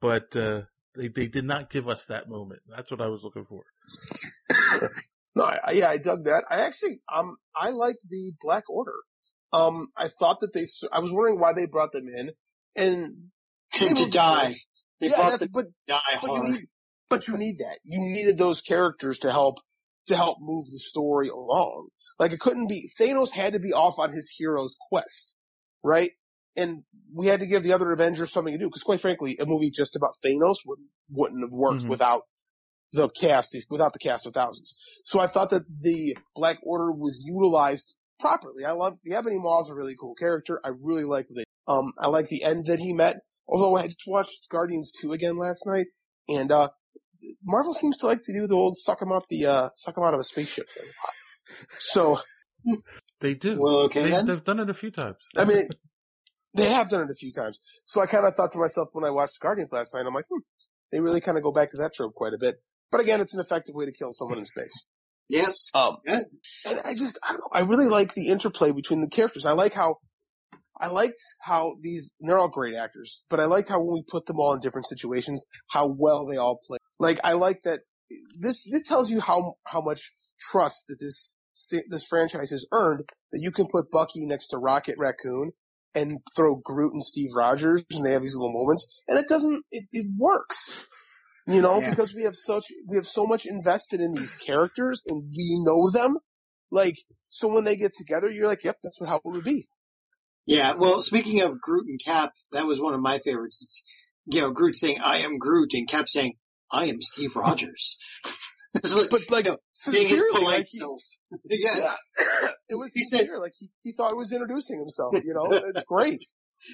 Speaker 6: but they did not give us that moment. That's what I was looking for.
Speaker 8: No, I dug that. I actually, I liked the Black Order. I thought that I was wondering why they brought them in, and
Speaker 7: to die. They brought them to die hard.
Speaker 8: But you need that. You needed those characters to help move the story along. Like, it couldn't be, Thanos had to be off on his hero's quest, right? And we had to give the other Avengers something to do, because quite frankly, a movie just about Thanos wouldn't have worked without the cast of thousands. So I thought that the Black Order was utilized properly. I love, the Ebony Maw's a really cool character. I really like I like the end that he met, although I just watched Guardians 2 again last night, and, Marvel seems to like to do the old suck him out of a spaceship thing. So.
Speaker 6: They do.
Speaker 7: Well, okay,
Speaker 6: they've done it a few times.
Speaker 8: I mean, they have done it a few times. So I kind of thought to myself when I watched Guardians last night, I'm like, they really kind of go back to that trope quite a bit. But again, it's an effective way to kill someone in space.
Speaker 7: Yes.
Speaker 8: And I don't know, I really like the interplay between the characters. I liked how these, and they're all great actors, but I liked how when we put them all in different situations, how well they all play. Like, I like that it tells you how much trust that this franchise has earned, that you can put Bucky next to Rocket Raccoon and throw Groot and Steve Rogers, and they have these little moments, and it works. Because we have so much invested in these characters, and we know them. Like, so when they get together, you're like, yep, that's how it would be.
Speaker 7: Yeah, well, speaking of Groot and Cap, that was one of my favorites. It's, Groot saying, I am Groot, and Cap saying, I am Steve Rogers.
Speaker 8: Sincerely,
Speaker 7: polite self. Yes.
Speaker 8: Yeah. It was sincere, like he thought he was introducing himself, it's great.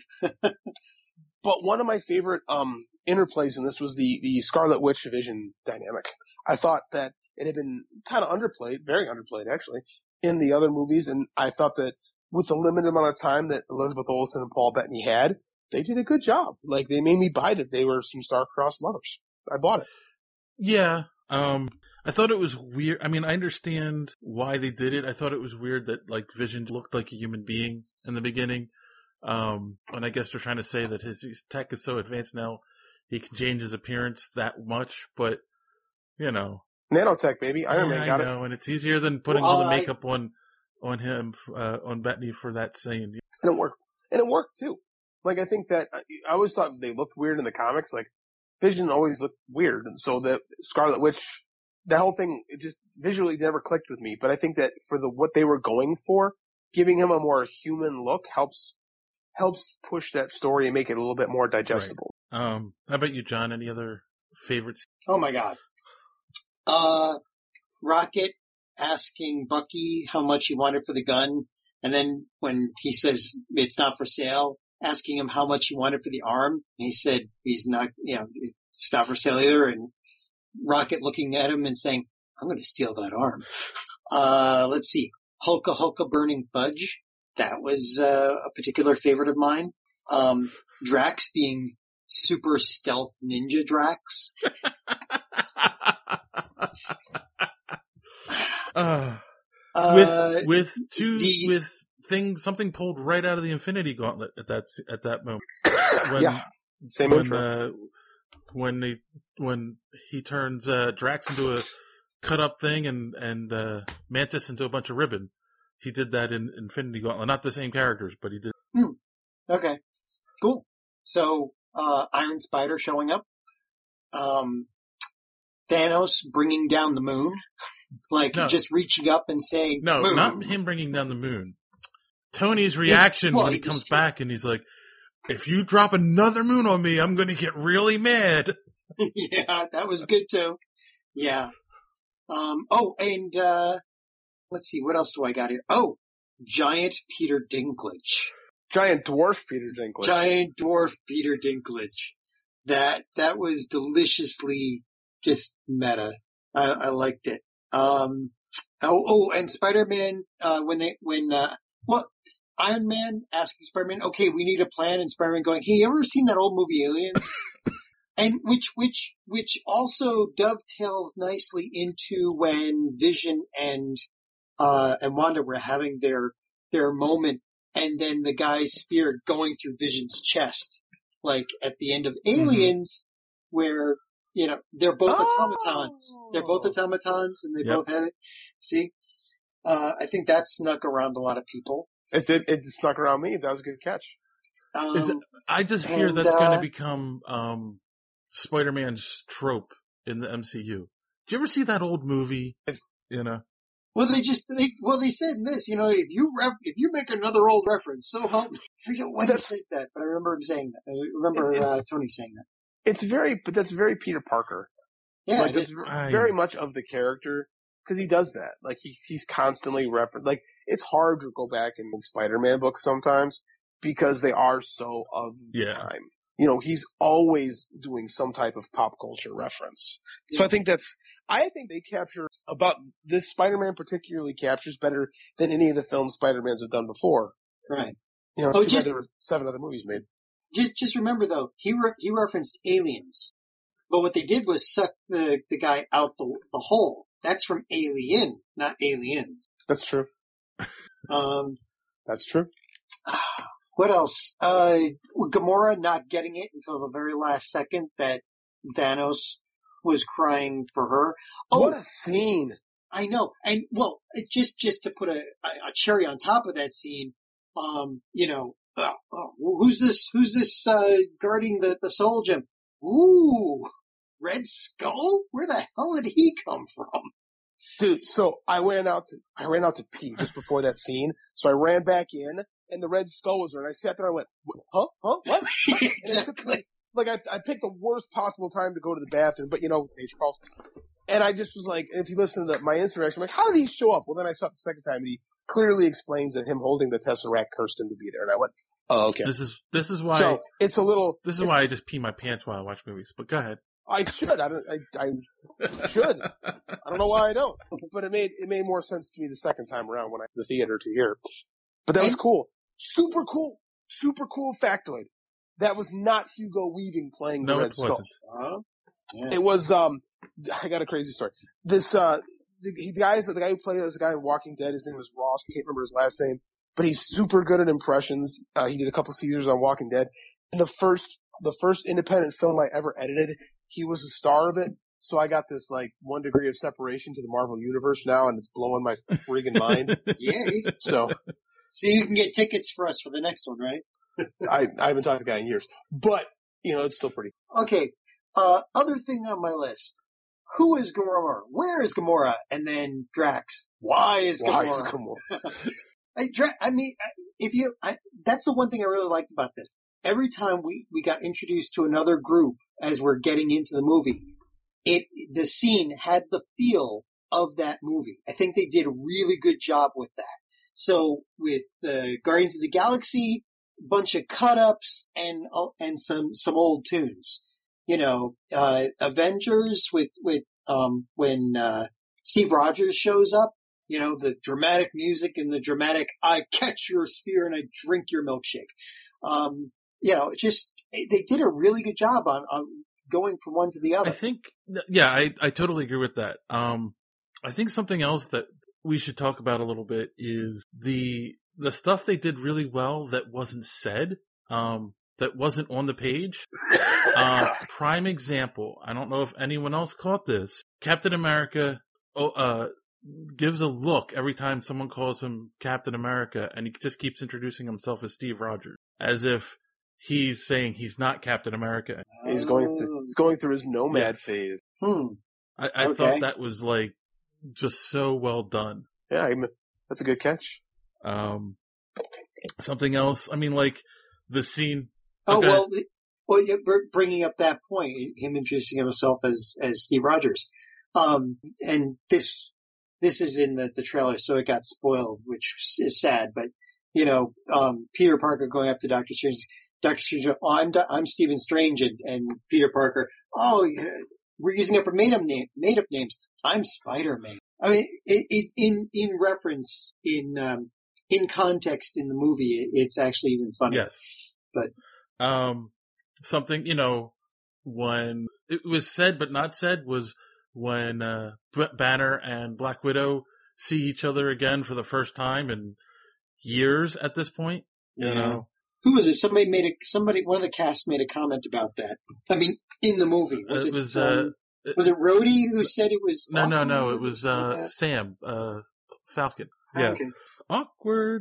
Speaker 8: But one of my favorite, interplays in this was the Scarlet Witch Vision dynamic. I thought that it had been kind of underplayed, very underplayed actually, in the other movies, and I thought that with the limited amount of time that Elizabeth Olsen and Paul Bettany had, they did a good job. Like, they made me buy that they were some star-crossed lovers. I bought it.
Speaker 6: Yeah. I thought it was weird. I mean, I understand why they did it. I thought it was weird that, like, Vision looked like a human being in the beginning. And I guess they're trying to say that his tech is so advanced now, he can change his appearance that much, but,
Speaker 8: Nanotech, baby. Iron Man got it.
Speaker 6: I know, and it's easier than putting all the makeup on him, on Bettany for that scene.
Speaker 8: And it worked. And it worked, too. Like, I think that, I always thought they looked weird in the comics. Like, Vision always looked weird. And so the Scarlet Witch, the whole thing, it just visually never clicked with me. But I think that for what they were going for, giving him a more human look helps push that story and make it a little bit more digestible.
Speaker 6: Right. How about you, John? Any other favorites?
Speaker 7: Oh my God. Rocket asking Bucky how much he wanted for the gun, and then when he says it's not for sale, asking him how much he wanted for the arm, and he said he's not, it's not for sale either, and Rocket looking at him and saying, I'm going to steal that arm. Let's see. Hulka Hulka burning fudge. That was a particular favorite of mine. Drax being super stealth ninja Drax.
Speaker 6: With something pulled right out of the Infinity Gauntlet at that moment.
Speaker 8: Same intro.
Speaker 6: When he turns Drax into a cut up thing and Mantis into a bunch of ribbon. He did that in Infinity Gauntlet. Not the same characters, but he did.
Speaker 7: Okay. Cool. So, Iron Spider showing up. Thanos bringing down the moon. Just reaching up and saying,
Speaker 6: no,
Speaker 7: moon.
Speaker 6: Not him bringing down the moon. Tony's reaction when he comes back and he's like, if you drop another moon on me, I'm going to get really mad.
Speaker 7: Yeah, that was good too. Yeah. Let's see, what else do I got here? Oh, giant Peter Dinklage.
Speaker 8: Giant dwarf Peter Dinklage.
Speaker 7: Giant dwarf Peter Dinklage. That was deliciously just meta. I liked it. And Spider-Man, Iron Man asking Spider-Man, okay, we need a plan, and Spider-Man going, hey, you ever seen that old movie Aliens? And which also dovetails nicely into when Vision and Wanda were having their moment, and then the guy's spear going through Vision's chest, like at the end of Aliens, where, they're both automatons. They're both automatons and they both have it. See? I think that snuck around a lot of people.
Speaker 8: It did. It snuck around me. That was a good catch.
Speaker 6: I just fear that's going to become Spider-Man's trope in the MCU. Did you ever see that old movie?
Speaker 7: Well, they said in this, if you make another old reference, so help me. I forget when he said that, but I remember him saying that. I remember Tony saying that.
Speaker 8: But that's very Peter Parker.
Speaker 7: Yeah,
Speaker 8: like that's very much of the character because he does that. Like he's constantly like it's hard to go back and read Spider-Man books sometimes because they are so of the time. He's always doing some type of pop culture reference. So I think they capture about this Spider-Man particularly captures better than any of the films Spider-Mans have done before.
Speaker 7: Right.
Speaker 8: There were 7 other movies made.
Speaker 7: Just remember though, he referenced aliens, but what they did was suck the guy out the hole. That's from Alien, not Aliens.
Speaker 8: That's true. That's true.
Speaker 7: What else? Gamora not getting it until the very last second that Thanos was crying for her. Oh,
Speaker 8: what a scene!
Speaker 7: I know. And well, just to put a cherry on top of that scene, who's this guarding the Soul Gem? Ooh, Red Skull? Where the hell did he come from?
Speaker 8: Dude, so I ran out to pee just before that scene. So I ran back in, and the Red Skull was there, and I sat there and I went, huh? What?
Speaker 7: Exactly.
Speaker 8: I picked the worst possible time to go to the bathroom, but nature calls. And I just was like, if you listen to my insurrection, I'm like, how did he show up? Well, then I saw it the second time, and he clearly explains that him holding the Tesseract cursed him to be there. And I went, oh, okay.
Speaker 6: This is why.
Speaker 8: So it's a little.
Speaker 6: This is why I just pee my pants while I watch movies. But go ahead.
Speaker 8: I should. I should. I don't know why I don't. But it made more sense to me the second time around when I the theater to hear. But that was cool. Super cool factoid. That was not Hugo Weaving playing the Red Skull.
Speaker 7: Yeah.
Speaker 8: It was. I got a crazy story. This the guy who played as a guy in Walking Dead. His name was Ross. I can't remember his last name, but he's super good at impressions. He did a couple seasons on Walking Dead. And the first independent film I ever edited, he was a star of it. So I got this 1 degree of separation to the Marvel Universe now, and it's blowing my friggin' mind.
Speaker 7: Yay!
Speaker 8: So
Speaker 7: you can get tickets for us for the next one, right?
Speaker 8: I haven't talked to the guy in years, but it's still pretty.
Speaker 7: Okay. Other thing on my list. Who is Gamora? Where is Gamora? And then Drax. Why is Gamora? That's the one thing I really liked about this. Every time we got introduced to another group as we're getting into the movie, the scene had the feel of that movie. I think they did a really good job with that. So with the Guardians of the Galaxy, bunch of cut-ups and some old tunes. Avengers with when Steve Rogers shows up, the dramatic music and the dramatic I catch your spear and I drink your milkshake. They did a really good job on going from one to the other.
Speaker 6: I think, I totally agree with that. I think something else that we should talk about a little bit is the stuff they did really well that wasn't said, that wasn't on the page. Prime example. I don't know if anyone else caught this. Captain America, gives a look every time someone calls him Captain America, and he just keeps introducing himself as Steve Rogers, as if he's saying he's not Captain America.
Speaker 8: He's going through his nomad phase.
Speaker 6: I thought that was just so well done.
Speaker 8: Yeah, that's a good catch.
Speaker 6: Something else. I mean, the scene.
Speaker 7: Well, you're bringing up that point, him introducing himself as Steve Rogers. And this is in the trailer, so it got spoiled, which is sad. But Peter Parker going up to Doctor Strange. Doctor Strange, I'm Stephen Strange, and Peter Parker. Oh, we're using up our made up names. I'm Spider-Man. I mean, in reference in context in the movie, it's actually even funnier.
Speaker 6: Yes,
Speaker 7: but
Speaker 6: something when it was said but not said was when Banner and Black Widow see each other again for the first time in years at this point.
Speaker 7: Who was it? One of the cast made a comment about that. I mean, in the movie. Was it Rhodey who said it was awkward?
Speaker 6: No. It was Sam, Falcon. Yeah.
Speaker 7: Okay.
Speaker 6: Awkward.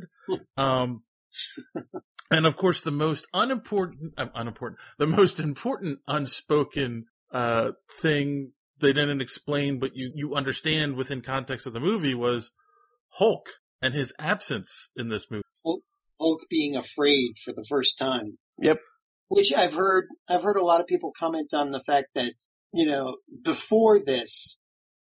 Speaker 6: And of course, the most the most important unspoken thing they didn't explain, but you understand within context of the movie, was Hulk and his absence in this movie.
Speaker 7: Hulk being afraid for the first time.
Speaker 8: Yep.
Speaker 7: Which I've heard a lot of people comment on the fact that, before this,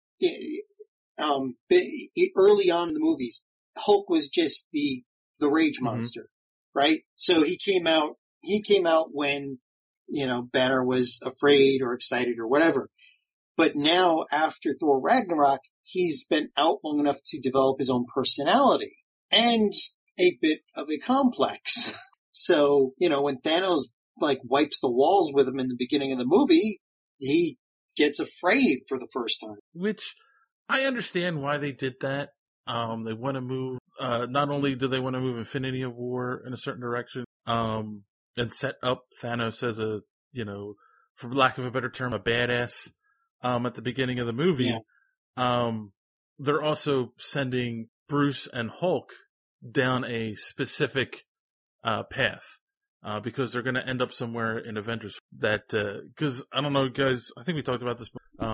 Speaker 7: early on in the movies, Hulk was just the rage monster, right? So he came out when, Banner was afraid or excited or whatever. But now, after Thor Ragnarok, he's been out long enough to develop his own personality and a bit of a complex. So, when Thanos wipes the walls with him in the beginning of the movie, he gets afraid for the first time.
Speaker 6: Which I understand why they did that. They want to move, not only do they want to move Infinity War in a certain direction, and set up Thanos as a, for lack of a better term, a badass, at the beginning of the movie. Yeah. They're also sending Bruce and Hulk down a specific, path. Because they're going to end up somewhere in Avengers that, cause I don't know, guys, I think we talked about this,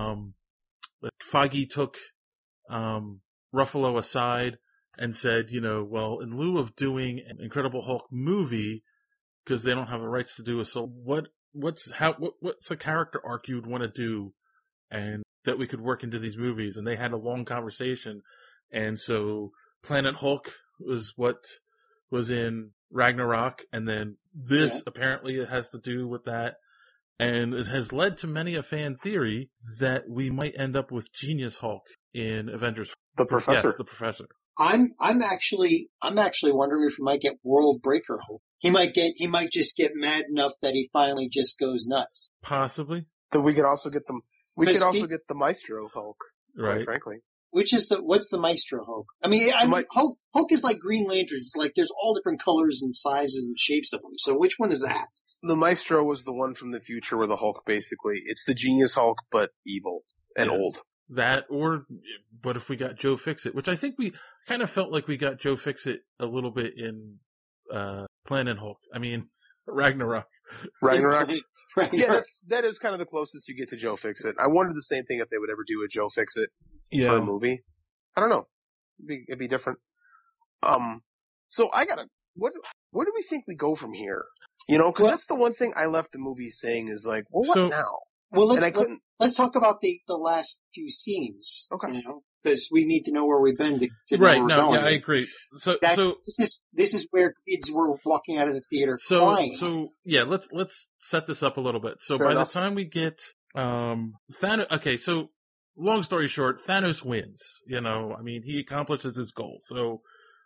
Speaker 6: Feige took, Ruffalo aside and said, well, in lieu of doing an Incredible Hulk movie, cause they don't have the rights to do it, so what's a character arc you'd want to do and that we could work into these movies? And they had a long conversation. And so Planet Hulk was what was in Ragnarok, and then this apparently it has to do with that, and it has led to many a fan theory that we might end up with Genius Hulk in Avengers.
Speaker 8: The Professor.
Speaker 6: Yes, the Professor.
Speaker 7: I'm actually wondering if we might get World Breaker Hulk. He might just get mad enough that he finally just goes nuts.
Speaker 6: Possibly.
Speaker 8: Then we could also get them. We could also get the Maestro Hulk.
Speaker 6: Right.
Speaker 8: Quite frankly.
Speaker 7: What's the Maestro Hulk? I mean, Hulk is like Green Lantern. It's like there's all different colors and sizes and shapes of them. So which one is that?
Speaker 8: The Maestro was the one from the future where the Hulk it's the Genius Hulk, but evil and old.
Speaker 6: That, but if we got Joe Fixit, which I think we kind of felt like we got Joe Fixit a little bit in, Planet Hulk. I mean, Ragnarok.
Speaker 8: Yeah, that is kind of the closest you get to Joe Fixit. I wondered the same thing if they would ever do a Joe Fixit for a movie. I don't know. It'd be different. So what do we think we go from here? Cause that's the one thing I left the movie saying is like, well, what now?
Speaker 7: Well, let's talk about the last few scenes.
Speaker 8: Okay.
Speaker 7: Because we need to know where we've been to know
Speaker 6: right.
Speaker 7: where we're
Speaker 6: No,
Speaker 7: going.
Speaker 6: yeah, I agree. So
Speaker 7: this is where kids were walking out of the theater crying.
Speaker 6: So yeah, let's set this up a little bit. So
Speaker 8: Fair
Speaker 6: by
Speaker 8: enough.
Speaker 6: the time we get Thanos, okay, so long story short, Thanos wins. I mean, he accomplishes his goal. So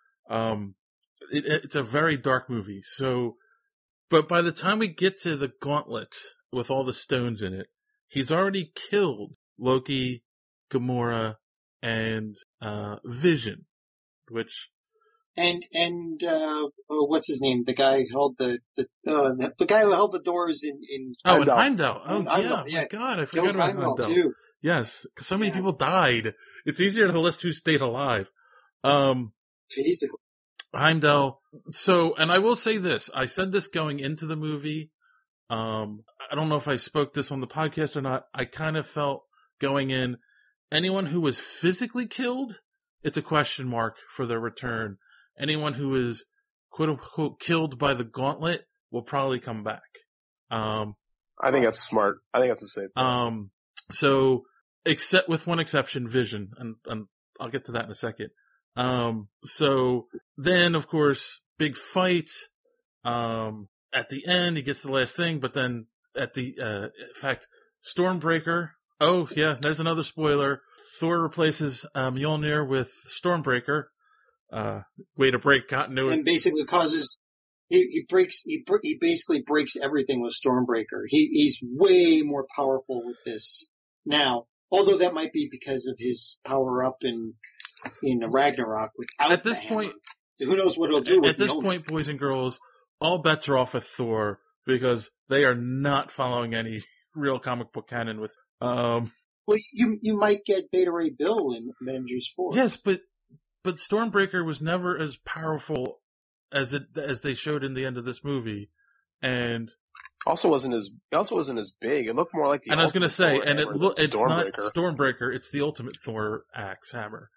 Speaker 6: it's a very dark movie. So, but by the time we get to the gauntlet with all the stones in it, he's already killed Loki, Gamora, and Vision, which
Speaker 7: and what's his name? The guy who held the guy who held the doors in
Speaker 6: and Heimdall. Oh
Speaker 7: Heimdall,
Speaker 6: yeah, my God, I forgot about
Speaker 7: Heimdall
Speaker 6: Heimdall.
Speaker 7: too.
Speaker 6: Yes, because so many people died. It's easier to list who stayed alive.
Speaker 7: Basically.
Speaker 6: Heimdall. So, and I will say this. I said this going into the movie. I don't know if I spoke this on the podcast or not. I kind of felt going in, anyone who was physically killed, it's a question mark for their return. Anyone who is quote unquote killed by the gauntlet will probably come back.
Speaker 8: I think that's smart. I think that's a safe thing.
Speaker 6: So, except with one exception, Vision, and I'll get to that in a second. So then, of course, big fight. At the end, he gets the last thing, but then in fact, Stormbreaker. Oh yeah, there's another spoiler. Thor replaces Mjolnir with Stormbreaker. Way to break continuity.
Speaker 7: And basically causes he basically breaks everything with Stormbreaker. He's way more powerful with this now. Although that might be because of his power up in Ragnarok without
Speaker 6: at this point.
Speaker 7: Who knows what he'll do with
Speaker 6: at this
Speaker 7: Mjolnir.
Speaker 6: point, boys and girls, all bets are off with Thor because they are not following any real comic book canon with.
Speaker 7: Well, you might get Beta Ray Bill in Avengers 4.
Speaker 6: Yes, but Stormbreaker was never as powerful as they showed in the end of this movie, and
Speaker 8: also wasn't as big. It looked more like the.
Speaker 6: And I was going to say,
Speaker 8: Thor
Speaker 6: and it's not
Speaker 8: Stormbreaker.
Speaker 6: Stormbreaker; it's the Ultimate Thor axe hammer.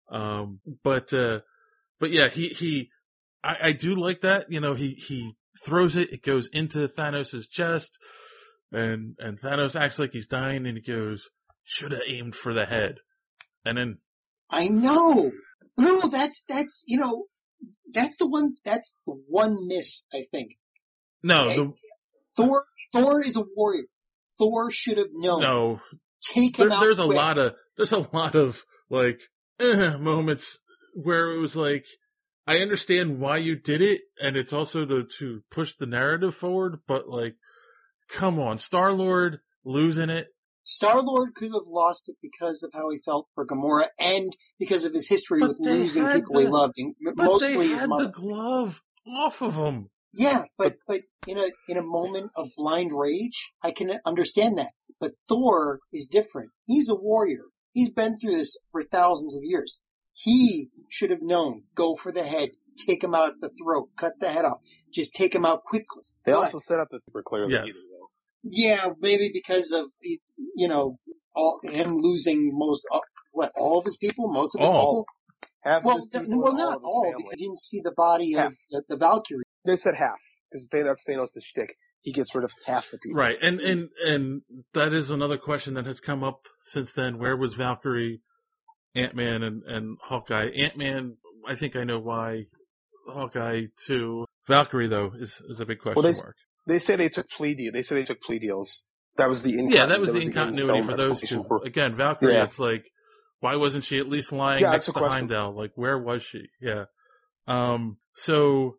Speaker 6: But yeah, I do like that. You know, he throws it; it goes into Thanos' chest, and Thanos acts like he's dying, and he goes, "Should have aimed for the head," and then.
Speaker 7: I know. No, that's you know, that's the one miss, I think.
Speaker 6: No,
Speaker 7: Thor is a warrior. Thor should have known.
Speaker 6: No.
Speaker 7: Take him out.
Speaker 6: There's a lot of like moments where it was like, I understand why you did it, and it's also to push the narrative forward, but like, come on, Star-Lord losing it.
Speaker 7: Star-Lord could have lost it because of how he felt for Gamora and because of his history with losing people he loved, and mostly his mother.
Speaker 6: The glove off of him.
Speaker 7: Yeah, but in a moment of blind rage, I can understand that. But Thor is different. He's a warrior. He's been through this for thousands of years. He should have known. Go for the head. Take him out at the throat. Cut the head off. Just take him out quickly.
Speaker 8: They also set up the super clearly.
Speaker 6: Yes.
Speaker 8: Either, though.
Speaker 7: Yeah, maybe because of, you know, him losing all of his people, most of his people.
Speaker 8: Half of his people.
Speaker 7: Well, not all, because you didn't see the body of the Valkyrie.
Speaker 8: They said half because that's Thanos' shtick. He gets rid of half the people.
Speaker 6: Right, and that is another question that has come up since then. Where was Valkyrie, Ant-Man, and Hawkeye? Ant-Man, I think I know why. Hawkeye too. Valkyrie though is a big question mark.
Speaker 8: They say they took plea deal. They say they took plea deals. That was the
Speaker 6: that was the incontinuity for those two. Again, Valkyrie, it's like, why wasn't she at least lying next to Heimdall? Like, where was she? Yeah. So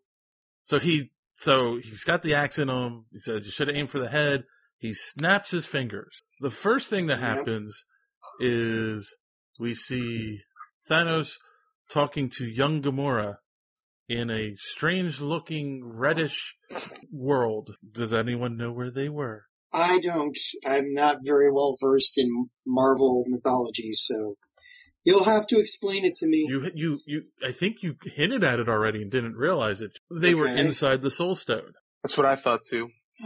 Speaker 6: he's got the axe in him. He says, you should have aimed for the head. He snaps his fingers. The first thing that happens is we see Thanos talking to young Gamora in a strange-looking reddish world. Does anyone know where they were?
Speaker 7: I don't. I'm not very well versed in Marvel mythology, so you'll have to explain it to me.
Speaker 6: You. I think you hinted at it already and didn't realize it. They were inside the Soul Stone.
Speaker 8: That's what I thought too.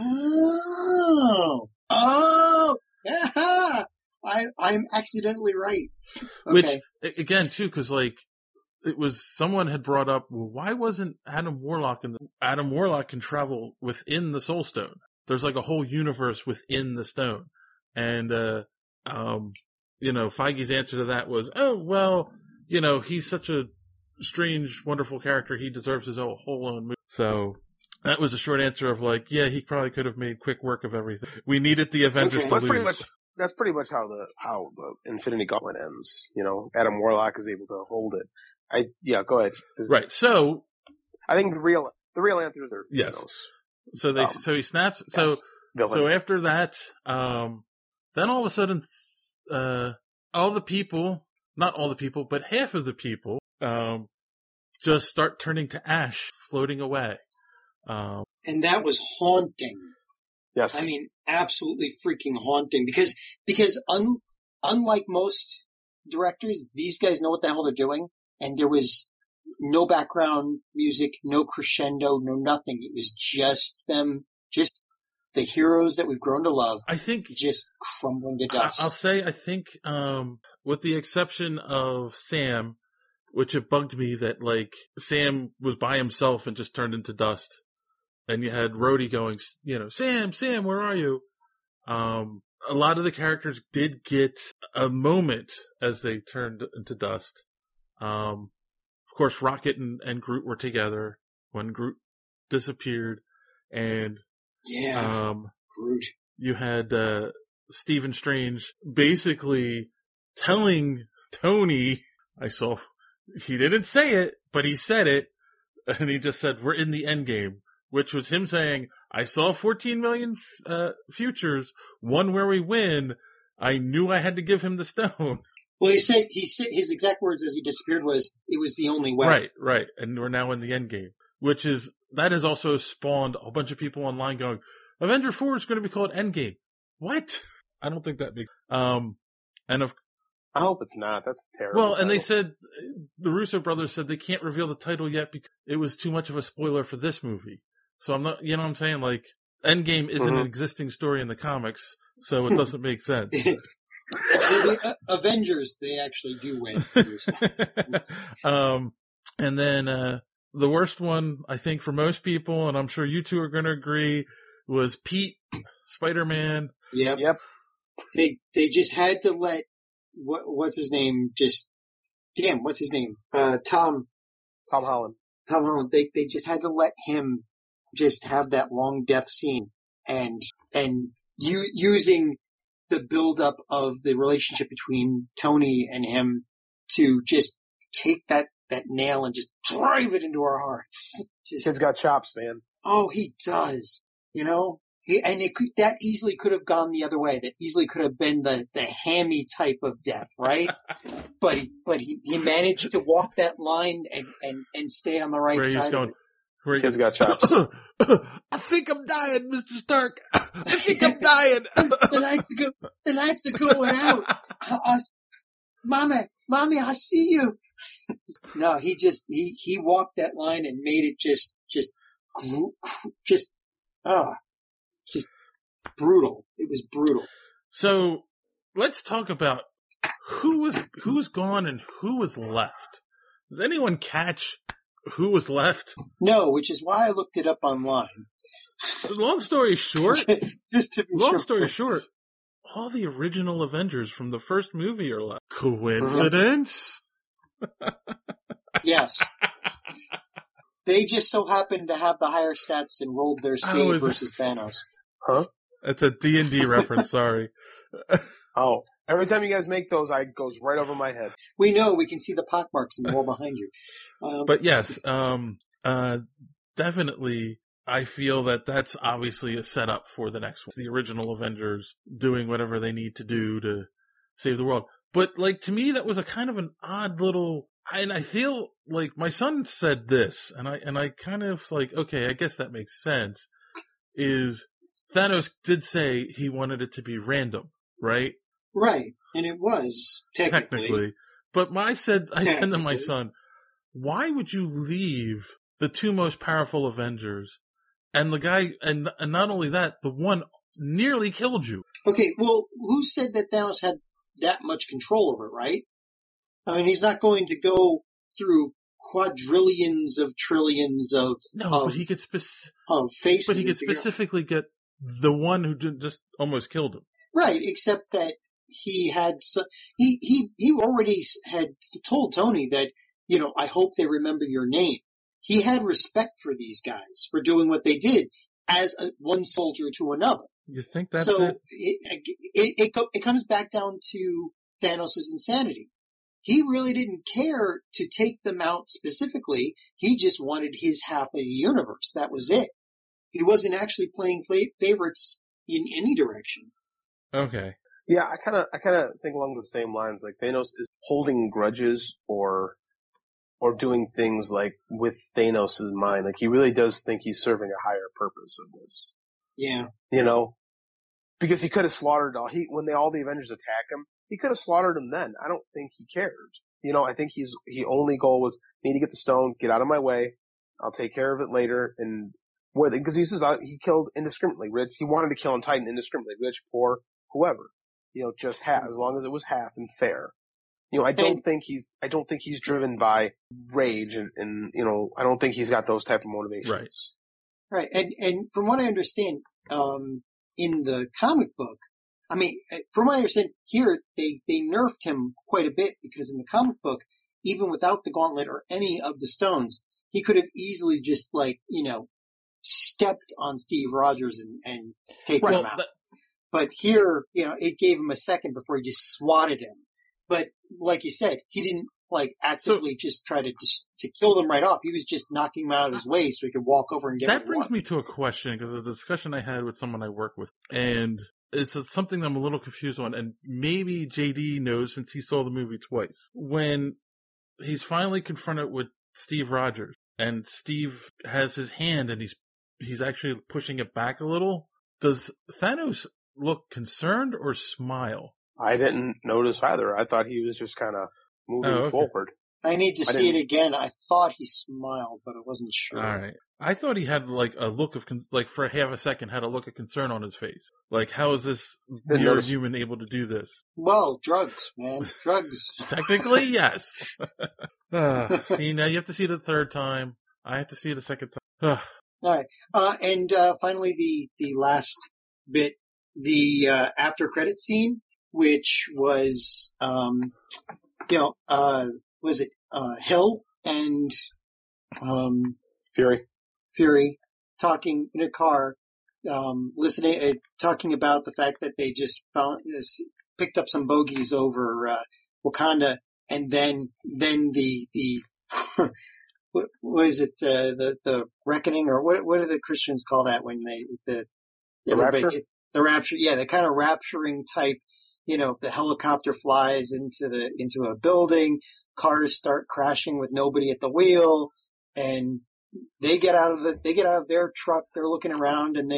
Speaker 7: Oh, yeah. I'm accidentally right. Okay.
Speaker 6: Which again too, because like. It was someone had brought up, well, why wasn't Adam Warlock Adam Warlock can travel within the Soul Stone. There's like a whole universe within the stone. And you know, Feige's answer to that was, oh well, you know, he's such a strange, wonderful character, he deserves his whole own movie. So that was a short answer of like, yeah, he probably could have made quick work of everything. We needed the Avengers to lose.
Speaker 8: That's pretty much how the Infinity Gauntlet ends. You know, Adam Warlock is able to hold it. Go ahead.
Speaker 6: Right. So
Speaker 8: I think the real answers are
Speaker 6: yes. So he snaps. Yes. So after that, then all of a sudden, all the people, not all the people, but half of the people, just start turning to ash, floating away.
Speaker 7: And that was haunting.
Speaker 8: Yes.
Speaker 7: I mean, absolutely freaking haunting because unlike most directors, these guys know what the hell they're doing, and there was no background music, no crescendo, no nothing. It was just them, just the heroes that we've grown to love.
Speaker 6: I think
Speaker 7: just crumbling to dust.
Speaker 6: I'll say, I think, with the exception of Sam, which it bugged me that like Sam was by himself and just turned into dust. And you had Rhodey going, you know, Sam, where are you? A lot of the characters did get a moment as they turned into dust. Of course, Rocket and Groot were together when Groot disappeared. And,
Speaker 7: Groot.
Speaker 6: You had, Stephen Strange basically telling Tony, he didn't say it, but he said it. And he just said, we're in the end game. Which was him saying, I saw 14 million futures, one where we win. I knew I had to give him the stone.
Speaker 7: Well, he said his exact words as he disappeared was, it was the only way.
Speaker 6: Right. And we're now in the end game, which is that has also spawned a bunch of people online going, Avenger 4 is going to be called Endgame. What? I don't think that makes, and of,
Speaker 8: I hope it's not. That's terrible.
Speaker 6: well, and
Speaker 8: title.
Speaker 6: they said, the Russo brothers said they can't reveal the title yet because it was too much of a spoiler for this movie. So I'm not, you know what I'm saying? Like, Endgame isn't an existing story in the comics, so it doesn't make sense.
Speaker 7: The Avengers, they actually do win.
Speaker 6: And then, the worst one, I think for most people, and I'm sure you two are going to agree, was Pete, Spider-Man.
Speaker 7: Yep. They just had to let, what's his name, what's his name? Tom
Speaker 8: Holland.
Speaker 7: Tom Holland. They just had to let him just have that long death scene and using the buildup of the relationship between Tony and him to just take that nail and just drive it into our hearts.
Speaker 8: Kid's got chops, man.
Speaker 7: Oh, he does. You know? That easily could have gone the other way. That easily could have been the hammy type of death, right? but he managed to walk that line and stay on the right side of it.
Speaker 8: Kid's got chops.
Speaker 6: I think I'm dying, Mr. Stark. I think I'm dying.
Speaker 7: The lights are going out. Mommy, I see you. No, he walked that line and made it just brutal. It was brutal.
Speaker 6: So let's talk about who's gone and who was left. Does anyone catch who was left?
Speaker 7: No, which is why I looked it up online.
Speaker 6: Long story short,
Speaker 7: just to be
Speaker 6: long story short, all the original Avengers from the first movie are left. Coincidence?
Speaker 7: Yes. They just so happened to have the higher stats and rolled their save versus Thanos.
Speaker 8: Huh?
Speaker 6: That's a D&D reference, sorry.
Speaker 8: Oh, every time you guys make those, it goes right over my head.
Speaker 7: We know, we can see the pockmarks in the wall behind you.
Speaker 6: But yes, definitely, I feel that that's obviously a setup for the next one. The original Avengers doing whatever they need to do to save the world. But, like, to me, that was a kind of an odd little, and I feel like my son said this, and I kind of like, okay, I guess that makes sense, is Thanos did say he wanted it to be random, right?
Speaker 7: Right. And it was, technically.
Speaker 6: But I said to my son, why would you leave the two most powerful Avengers and the guy, and not only that, the one nearly killed you?
Speaker 7: Okay, well, who said that Thanos had that much control over it, right? I mean, he's not going to go through quadrillions of trillions of
Speaker 6: but he could
Speaker 7: faces.
Speaker 6: But he could specifically get the one who just almost killed him.
Speaker 7: Right, except that he had he already had told Tony that, you know, I hope they remember your name. He had respect for these guys for doing what they did as one soldier to another.
Speaker 6: You think that's
Speaker 7: so
Speaker 6: it?
Speaker 7: It comes back down to Thanos' insanity. He really didn't care to take them out specifically. He just wanted his half of the universe. That was it. He wasn't actually playing favorites in any direction.
Speaker 6: Okay.
Speaker 8: Yeah, I kind of think along the same lines. Like Thanos is holding grudges or doing things like with Thanos' mind. Like he really does think he's serving a higher purpose of this.
Speaker 7: Yeah.
Speaker 8: You know, because he could have slaughtered when all the Avengers attack him, he could have slaughtered them then. I don't think he cared. You know, I think he only goal was need to get the stone, get out of my way. I'll take care of it later. And because he says he killed indiscriminately, rich. He wanted to kill on Titan indiscriminately, rich, poor, whoever. You know, just half, as long as it was half and fair. You know, I don't think he's driven by rage and you know, I don't think he's got those type of motivations.
Speaker 7: Right. And from what I understand, in the comic book, I mean, from what I understand here, they nerfed him quite a bit because in the comic book, even without the gauntlet or any of the stones, he could have easily just stepped on Steve Rogers and taken him out. But here, you know, it gave him a second before he just swatted him. But like you said, he didn't actively just try to kill them right off. He was just knocking them out of his way so he could walk over and get
Speaker 6: That brings me to a question, because of the discussion I had with someone I work with, and it's something I'm a little confused on, and maybe JD knows since he saw the movie twice. When he's finally confronted with Steve Rogers, and Steve has his hand and he's actually pushing it back a little. Does Thanos look concerned or smile?
Speaker 8: I didn't notice either. I thought he was just kind of moving forward.
Speaker 7: I need to see it again. I thought he smiled, but I wasn't sure.
Speaker 6: All right. I thought he had like a look of, like for half a second, had a look of concern on his face. Like, how is this mere human able to do this?
Speaker 7: Well, drugs, man. Drugs.
Speaker 6: Technically, yes. See, now you have to see it a third time. I have to see it a second time.
Speaker 7: All right. And finally, the last bit, the after credit scene, which was, was it Hill and Fury talking in a car, listening, talking about the fact that they just picked up some bogeys over Wakanda, and then the what was it, the reckoning, or what do the Christians call that when the
Speaker 8: rapture?
Speaker 7: The rapture, yeah, the kind of rapturing type. The helicopter flies into a building, cars start crashing with nobody at the wheel, and they get out of their truck. They're looking around, and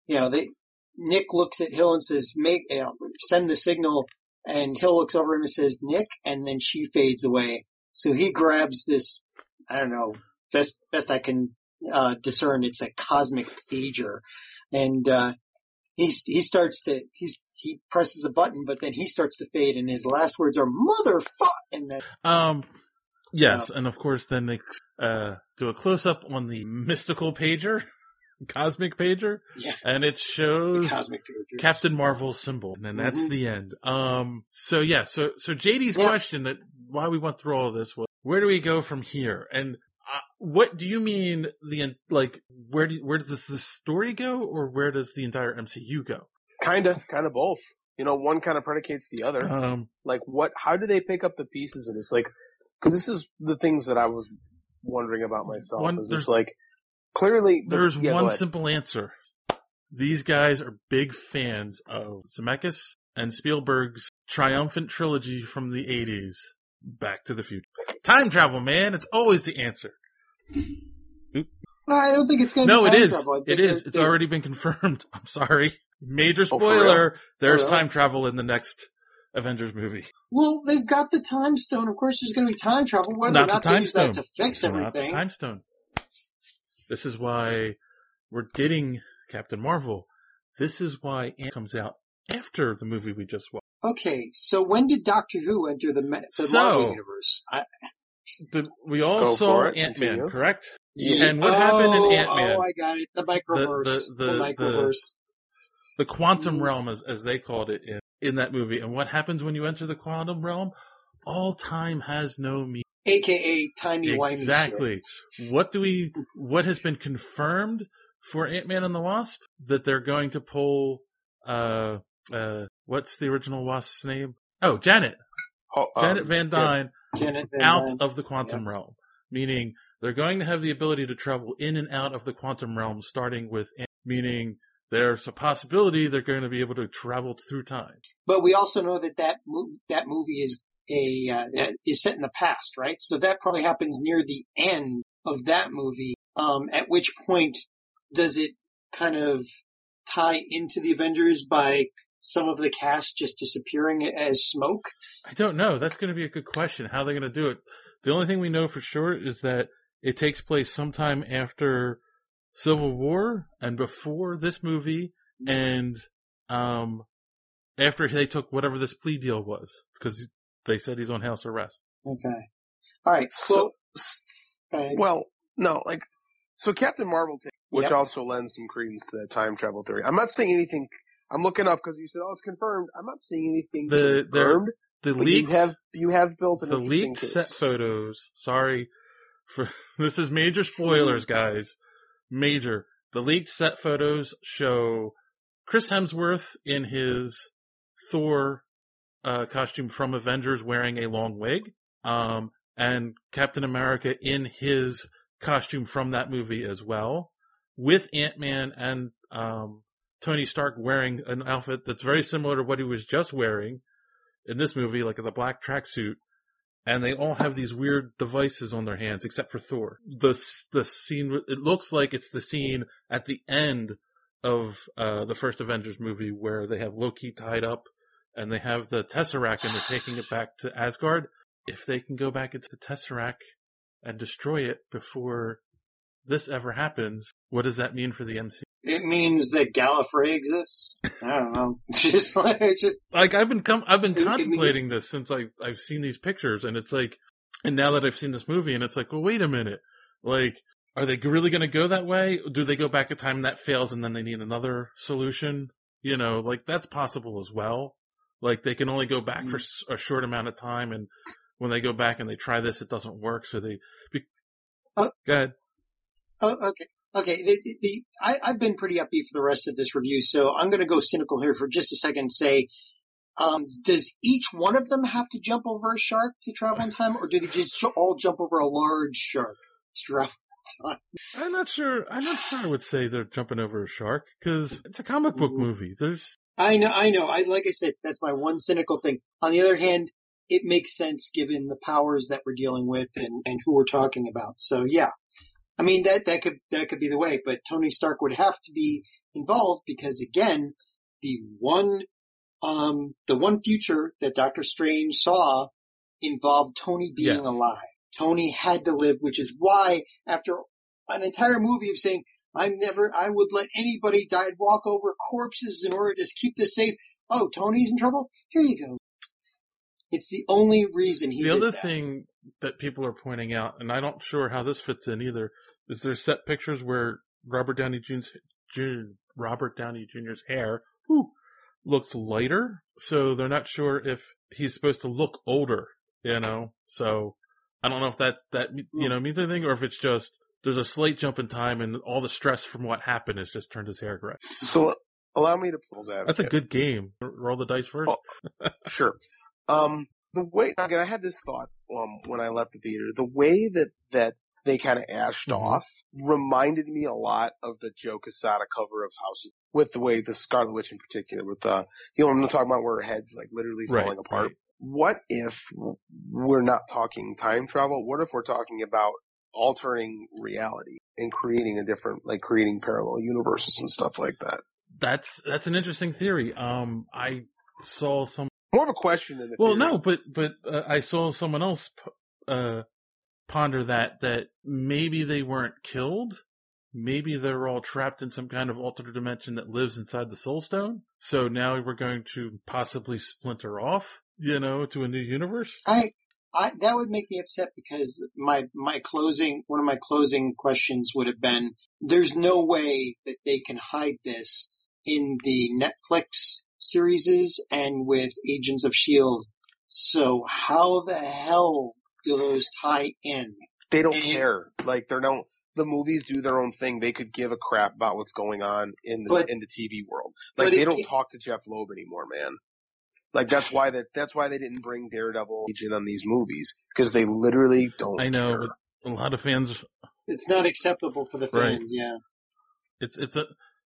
Speaker 7: Nick looks at Hill and says, send the signal. And Hill looks over him and says, Nick, and then she fades away. So he grabs this, I don't know, best I can discern, it's a cosmic pager. And he presses a button, but then he starts to fade, and his last words are "motherfuck." And then,
Speaker 6: yes, and of course, then they do a close up on the mystical pager, cosmic pager, and it shows Captain Marvel's symbol, and then that's the end. So JD's question that why we went through all of this was, where do we go from here? And what do you mean where does the story go, or where does the entire MCU go?
Speaker 8: Kind of both. One kind of predicates the other. How do they pick up the pieces of this? Cause this is the things that I was wondering about myself. Clearly
Speaker 6: there's one simple answer. These guys are big fans of Zemeckis and Spielberg's triumphant trilogy from the 80s, Back to the Future. Time travel, man. It's always the answer.
Speaker 7: No, I don't think it's going to be time travel.
Speaker 6: It is. It's already been confirmed. I'm sorry. Major spoiler. There's time travel in the next Avengers movie.
Speaker 7: Well, they've got the time stone. Of course there's going to be time travel. Whether or not they use that to fix everything.
Speaker 6: Not the time stone. This is why we're getting Captain Marvel. This is why Ant comes out after the movie we just watched.
Speaker 7: Okay, so when did Doctor Who enter the Marvel universe?
Speaker 6: We all saw Ant-Man, correct? Yeah. And what happened in Ant-Man?
Speaker 7: Oh, I got it. The microverse. The microverse.
Speaker 6: The quantum realm, as they called it in that movie. And what happens when you enter the quantum realm? All time has no meaning.
Speaker 7: AKA timey-wimey.
Speaker 6: Exactly. Shit. What has been confirmed for Ant-Man and the Wasp? That they're going to pull, what's the original Wasp's name? Oh, Janet. Janet Van Dyne. Out of the quantum realm. Meaning they're going to have the ability to travel in and out of the quantum realm, starting with, meaning there's a possibility they're going to be able to travel through time.
Speaker 7: But we also know that movie is is set in the past, right? So that probably happens near the end of that movie. At which point does it kind of tie into the Avengers by some of the cast just disappearing as smoke?
Speaker 6: I don't know. That's going to be a good question. How they're going to do it. The only thing we know for sure is that it takes place sometime after Civil War and before this movie, and after they took whatever this plea deal was, because they said he's on house arrest.
Speaker 7: Okay. All right. So
Speaker 8: Captain Marvel, which also lends some credence to that time travel theory. I'm not saying anything. I'm looking up because you said, it's confirmed. I'm not seeing anything confirmed.
Speaker 6: The leaks,
Speaker 8: you have built an
Speaker 6: the leaked set photos. Sorry for this is major spoilers, guys. Major. The leaked set photos show Chris Hemsworth in his Thor costume from Avengers wearing a long wig, and Captain America in his costume from that movie as well, with Ant-Man and Tony Stark wearing an outfit that's very similar to what he was just wearing in this movie, like the black tracksuit. and they all have these weird devices on their hands, except for Thor. The scene, it looks like it's the scene at the end of the first Avengers movie where they have Loki tied up, and they have the Tesseract, and they're taking it back to Asgard. If they can go back into the Tesseract and destroy it before this ever happens, what does that mean for the MCU?
Speaker 7: It means that Gallifrey exists. I don't know.
Speaker 6: I've been contemplating this since I've seen these pictures, and it's like, and now that I've seen this movie, and it's like, well, wait a minute, like, are they really going to go that way? Do they go back a time that fails, and then they need another solution? You know, like, that's possible as well. Like, they can only go back for a short amount of time, and when they go back and they try this, it doesn't work, so go ahead.
Speaker 7: Oh, okay. Okay, I've been pretty upbeat for the rest of this review, so I'm going to go cynical here for just a second and say, does each one of them have to jump over a shark to travel in time, or do they just all jump over a large shark to travel in time?
Speaker 6: I'm not sure I would say they're jumping over a shark, because it's a comic book movie.
Speaker 7: I know. Like I said, that's my one cynical thing. On the other hand, it makes sense given the powers that we're dealing with and who we're talking about. So yeah. I mean, that could be the way, but Tony Stark would have to be involved because, again, the one future that Doctor Strange saw involved Tony being alive. Tony had to live, which is why after an entire movie of saying, I would let anybody die and walk over corpses in order to keep this safe. Oh, Tony's in trouble? Here you go. It's the only reason he did that.
Speaker 6: The other thing that people are pointing out, and I'm not sure how this fits in either, is there's set pictures where Robert Downey Jr.'s hair looks lighter, so they're not sure if he's supposed to look older, you know? So I don't know if that means anything, or if it's just there's a slight jump in time and all the stress from what happened has just turned his hair gray.
Speaker 8: So allow me to pull that.
Speaker 6: That's a good game. Roll the dice first.
Speaker 8: Oh, sure. The way, again, I had this thought when I left the theater. The way that they kind of ashed off reminded me a lot of the Joe Quesada cover of House, with the way the Scarlet Witch in particular, with I'm talking about where her head's like literally falling apart. Right. What if we're not talking time travel? What if we're talking about altering reality and creating creating parallel universes and stuff like that?
Speaker 6: That's an interesting theory. I saw some.
Speaker 8: More of a question than a theory.
Speaker 6: No, but I saw someone else ponder that maybe they weren't killed. Maybe they're all trapped in some kind of alternate dimension that lives inside the Soul Stone. So now we're going to possibly splinter off, to a new universe.
Speaker 7: That would make me upset because one of my closing questions would have been, there's no way that they can hide this in the Netflix series and with Agents of S.H.I.E.L.D. So how the hell do those tie in?
Speaker 8: They don't care. The movies do their own thing. They could give a crap about what's going on in the TV world. They don't talk to Jeff Loeb anymore, man. That's why they didn't bring Daredevil Agent on these movies, because they literally don't care.
Speaker 6: I know, but a lot of fans.
Speaker 7: It's not acceptable for the fans,
Speaker 6: right. Yeah.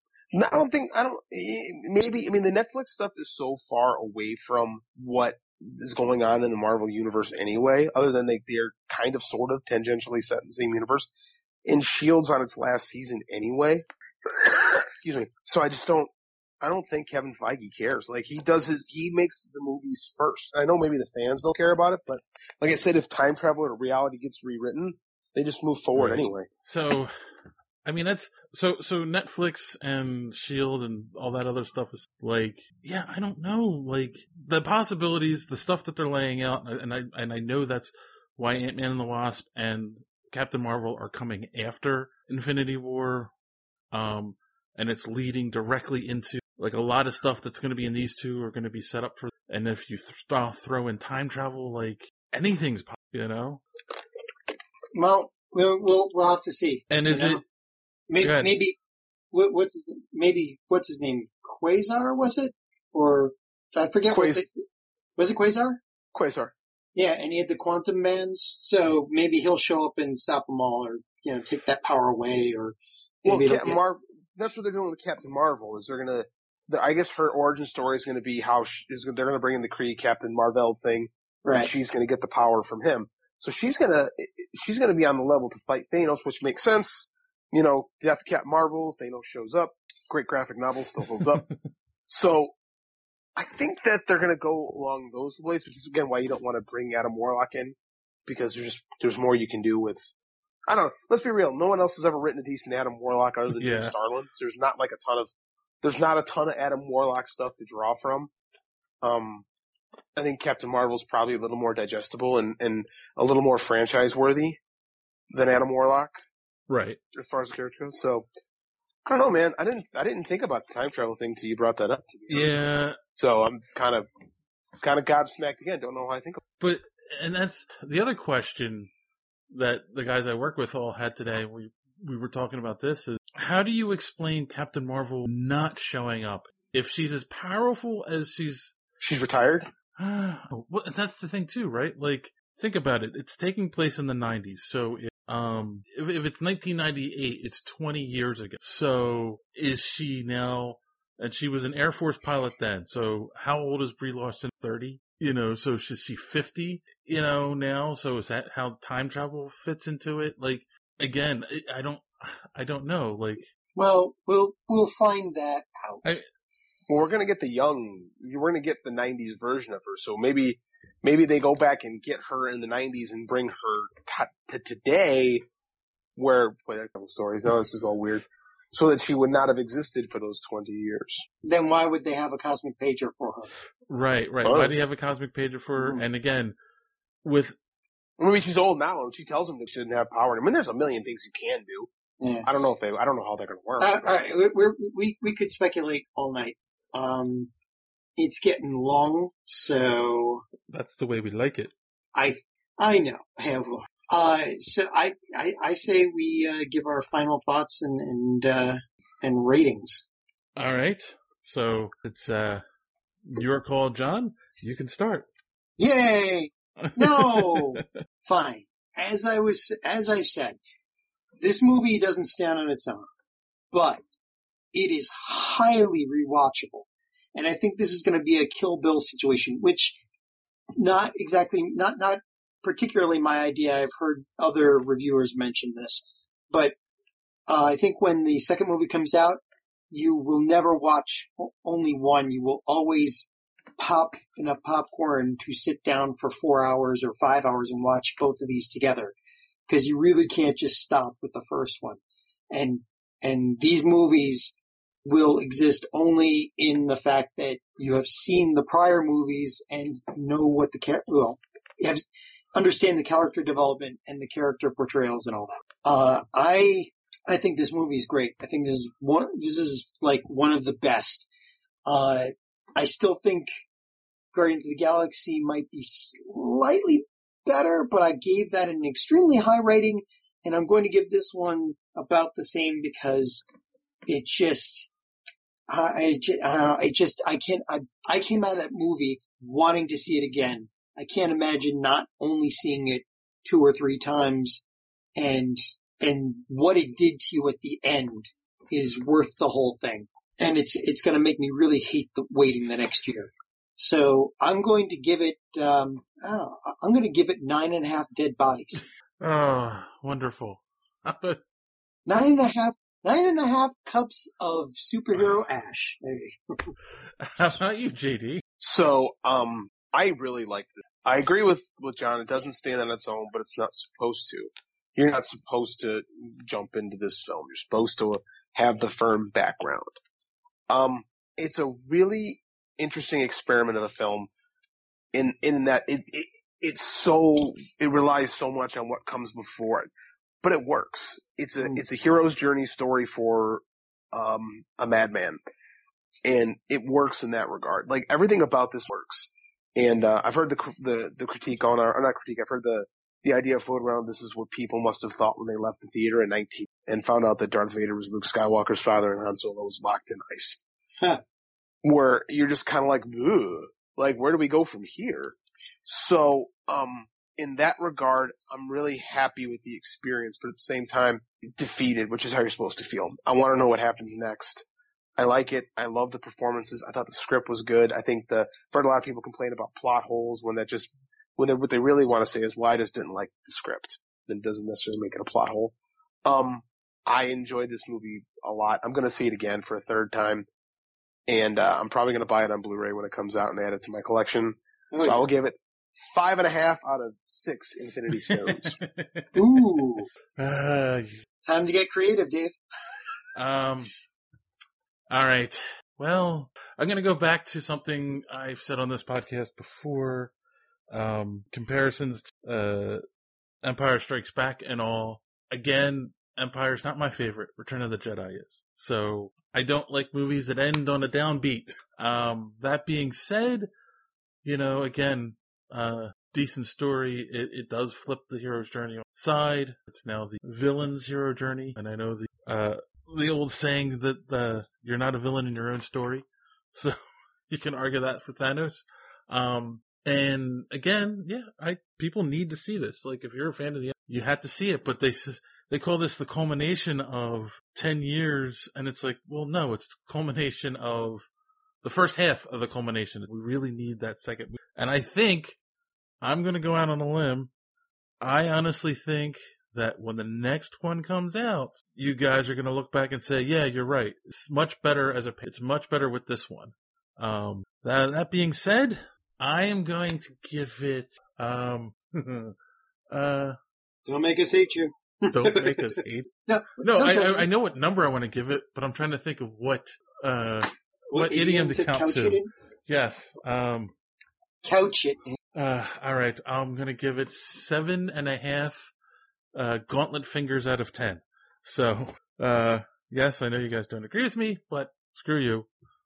Speaker 8: Maybe the Netflix stuff is so far away from what is going on in the Marvel universe anyway, other than they're kind of sort of tangentially set in the same universe. And S.H.I.E.L.D.'s on its last season anyway. Excuse me. So I don't think Kevin Feige cares. He makes the movies first. I know maybe the fans don't care about it, but like I said, if time travel or reality gets rewritten, they just move forward anyway.
Speaker 6: So, so Netflix and S.H.I.E.L.D. and all that other stuff is I don't know, the possibilities, the stuff that they're laying out, and I know that's why Ant-Man and the Wasp and Captain Marvel are coming after Infinity War, and it's leading directly into a lot of stuff that's going to be in these two are going to be set up for, and if you throw in time travel, anything's possible,
Speaker 7: Well, we'll have to see.
Speaker 6: And is it
Speaker 7: maybe what's his name? Maybe what's his name? Quasar, was it? Or I forget was it Quasar?
Speaker 8: Quasar.
Speaker 7: Yeah, and he had the quantum bands, so maybe he'll show up and stop them all, or take that power away, or maybe
Speaker 8: that's what they're doing with Captain Marvel. Is they're gonna, I guess her origin story is going to be how they're going to bring in the Kree Captain Marvel thing,
Speaker 7: Right.
Speaker 8: And she's going to get the power from him. So she's going to be on the level to fight Thanos, which makes sense. You know, Death of Captain Marvel, Thanos shows up. Great graphic novel, still holds up. So I think that they're going to go along those ways, which is again why you don't want to bring Adam Warlock in, because there's more you can do with, I don't know, let's be real, no one else has ever written a decent Adam Warlock other than Jim Starlin. There's not a ton of Adam Warlock stuff to draw from. I think Captain Marvel's probably a little more digestible and a little more franchise worthy than Adam Warlock.
Speaker 6: Right.
Speaker 8: As far as the character goes. So I don't know, man. I didn't think about the time travel thing till you brought that up.
Speaker 6: Yeah.
Speaker 8: So I'm kind of gobsmacked again. Don't know how I think of it.
Speaker 6: But, and that's the other question that the guys I work with all had today. We were talking about this is, how do you explain Captain Marvel not showing up? If she's as powerful as she's
Speaker 8: retired?
Speaker 6: Well, that's the thing too, right? Like, think about it. It's taking place in the 90s. So if it's 1998, it's 20 years ago. So is she now, and she was an Air Force pilot then. So how old is Brie Larson? 30? You know, so is she 50, you know, now? So is that how time travel fits into it? Like, again, I don't know. Like,
Speaker 7: well, we'll find that out.
Speaker 8: Well, we're going to get we're going to get the 90s version of her. So maybe they go back and get her in the 90s and bring her to today where, wait, a couple stories. Oh, this is all weird. So that she would not have existed for those 20 years.
Speaker 7: Then why would they have a cosmic pager for her?
Speaker 6: Right.
Speaker 8: Oh.
Speaker 6: Why do you have a cosmic pager for her? And again,
Speaker 8: maybe she's old now and she tells them that she didn't have power. I mean, there's a million things you can do.
Speaker 7: Yeah.
Speaker 8: I don't know how they're going to work.
Speaker 7: All right. We could speculate all night. It's getting long, so
Speaker 6: that's the way we like it.
Speaker 7: I know. So I say we give our final thoughts and ratings.
Speaker 6: All right. So it's your call, John. You can start.
Speaker 7: Yay! No, fine. As I said, this movie doesn't stand on its own, but it is highly rewatchable. And I think this is going to be a Kill Bill situation, which not particularly my idea. I've heard other reviewers mention this, but I think when the second movie comes out, you will never watch only one. You will always pop enough popcorn to sit down for 4 hours or 5 hours and watch both of these together, because you really can't just stop with the first one. And these movies will exist only in the fact that you have seen the prior movies and know what understand the character development and the character portrayals and all that. I think this movie is great. I think this is like one of the best. I still think Guardians of the Galaxy might be slightly better, but I gave that an extremely high rating, and I'm going to give this one about the same because it just, I came out of that movie wanting to see it again. I can't imagine not only seeing it 2 or 3 times, and what it did to you at the end is worth the whole thing. And it's going to make me really hate waiting the next year. So I'm going to give it, I'm going to give it 9.5 dead bodies.
Speaker 6: Oh, wonderful.
Speaker 7: 9.5 cups of superhero ash, maybe.
Speaker 6: How about you, JD?
Speaker 8: So, I really like this. I agree with John. It doesn't stand on its own, but it's not supposed to. You're not supposed to jump into this film. You're supposed to have the firm background. It's a really interesting experiment of a film in that it relies so much on what comes before it, but it works. It's a hero's journey story for a madman, and it works in that regard. Like, everything about this works. And I've heard the critique on or not critique. I've heard the idea floated around. This is what people must have thought when they left the theater in 19 and found out that Darth Vader was Luke Skywalker's father and Han Solo was locked in ice.
Speaker 7: Huh.
Speaker 8: Where you're just kind of like, ugh, like, where do we go from here? So, in that regard, I'm really happy with the experience, but at the same time, defeated, which is how you're supposed to feel. I want to know what happens next. I like it. I love the performances. I thought the script was good. I think I've heard a lot of people complain about plot holes when that just what they really want to say is, well, I just didn't like the script. Then it doesn't necessarily make it a plot hole. I enjoyed this movie a lot. I'm going to see it again for a third time. And, I'm probably going to buy it on Blu-ray when it comes out and add it to my collection. So I will give it 5.5 out of 6 Infinity Stones.
Speaker 7: Ooh.
Speaker 6: Uh,
Speaker 7: Time to get creative, Dave.
Speaker 6: All right. Well, I'm going to go back to something I've said on this podcast before. Comparisons to Empire Strikes Back and all. Again, Empire's not my favorite. Return of the Jedi is. So I don't like movies that end on a downbeat. That being said, again, decent story. It does flip the hero's journey on its side. It's now the villain's hero journey. And I know the old saying that you're not a villain in your own story. So you can argue that for Thanos. And again, people need to see this. Like, if you're a fan of you had to see it, but they call this the culmination of 10 years. And it's like, well, no, it's the culmination of the first half of the culmination. We really need that second movie. And I think I'm going to go out on a limb. I honestly think that when the next one comes out, you guys are going to look back and say, yeah, you're right. It's much better it's much better with this one. That being said, I am going to give it,
Speaker 7: Don't make us hate you.
Speaker 6: Don't make us hate. No, I know what number I want to give it, but I'm trying to think of what idiom to count to.
Speaker 7: It in?
Speaker 6: Yes.
Speaker 7: Couch it.
Speaker 6: All right. I'm going to give it 7.5 gauntlet fingers out of 10. So, yes, I know you guys don't agree with me, but screw you.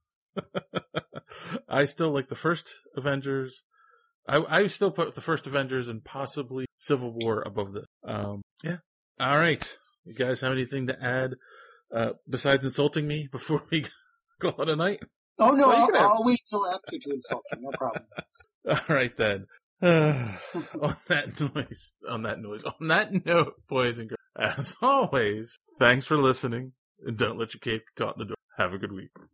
Speaker 6: I still like the first Avengers. I still put the first Avengers and possibly Civil War above this. Yeah. All right. You guys have anything to add, besides insulting me before we call it a night?
Speaker 7: Oh, no, I'll wait till after to insult you. No problem.
Speaker 6: All right, then. On that note, boys and girls, as always, thanks for listening, and don't let your cape get caught in the door. Have a good week.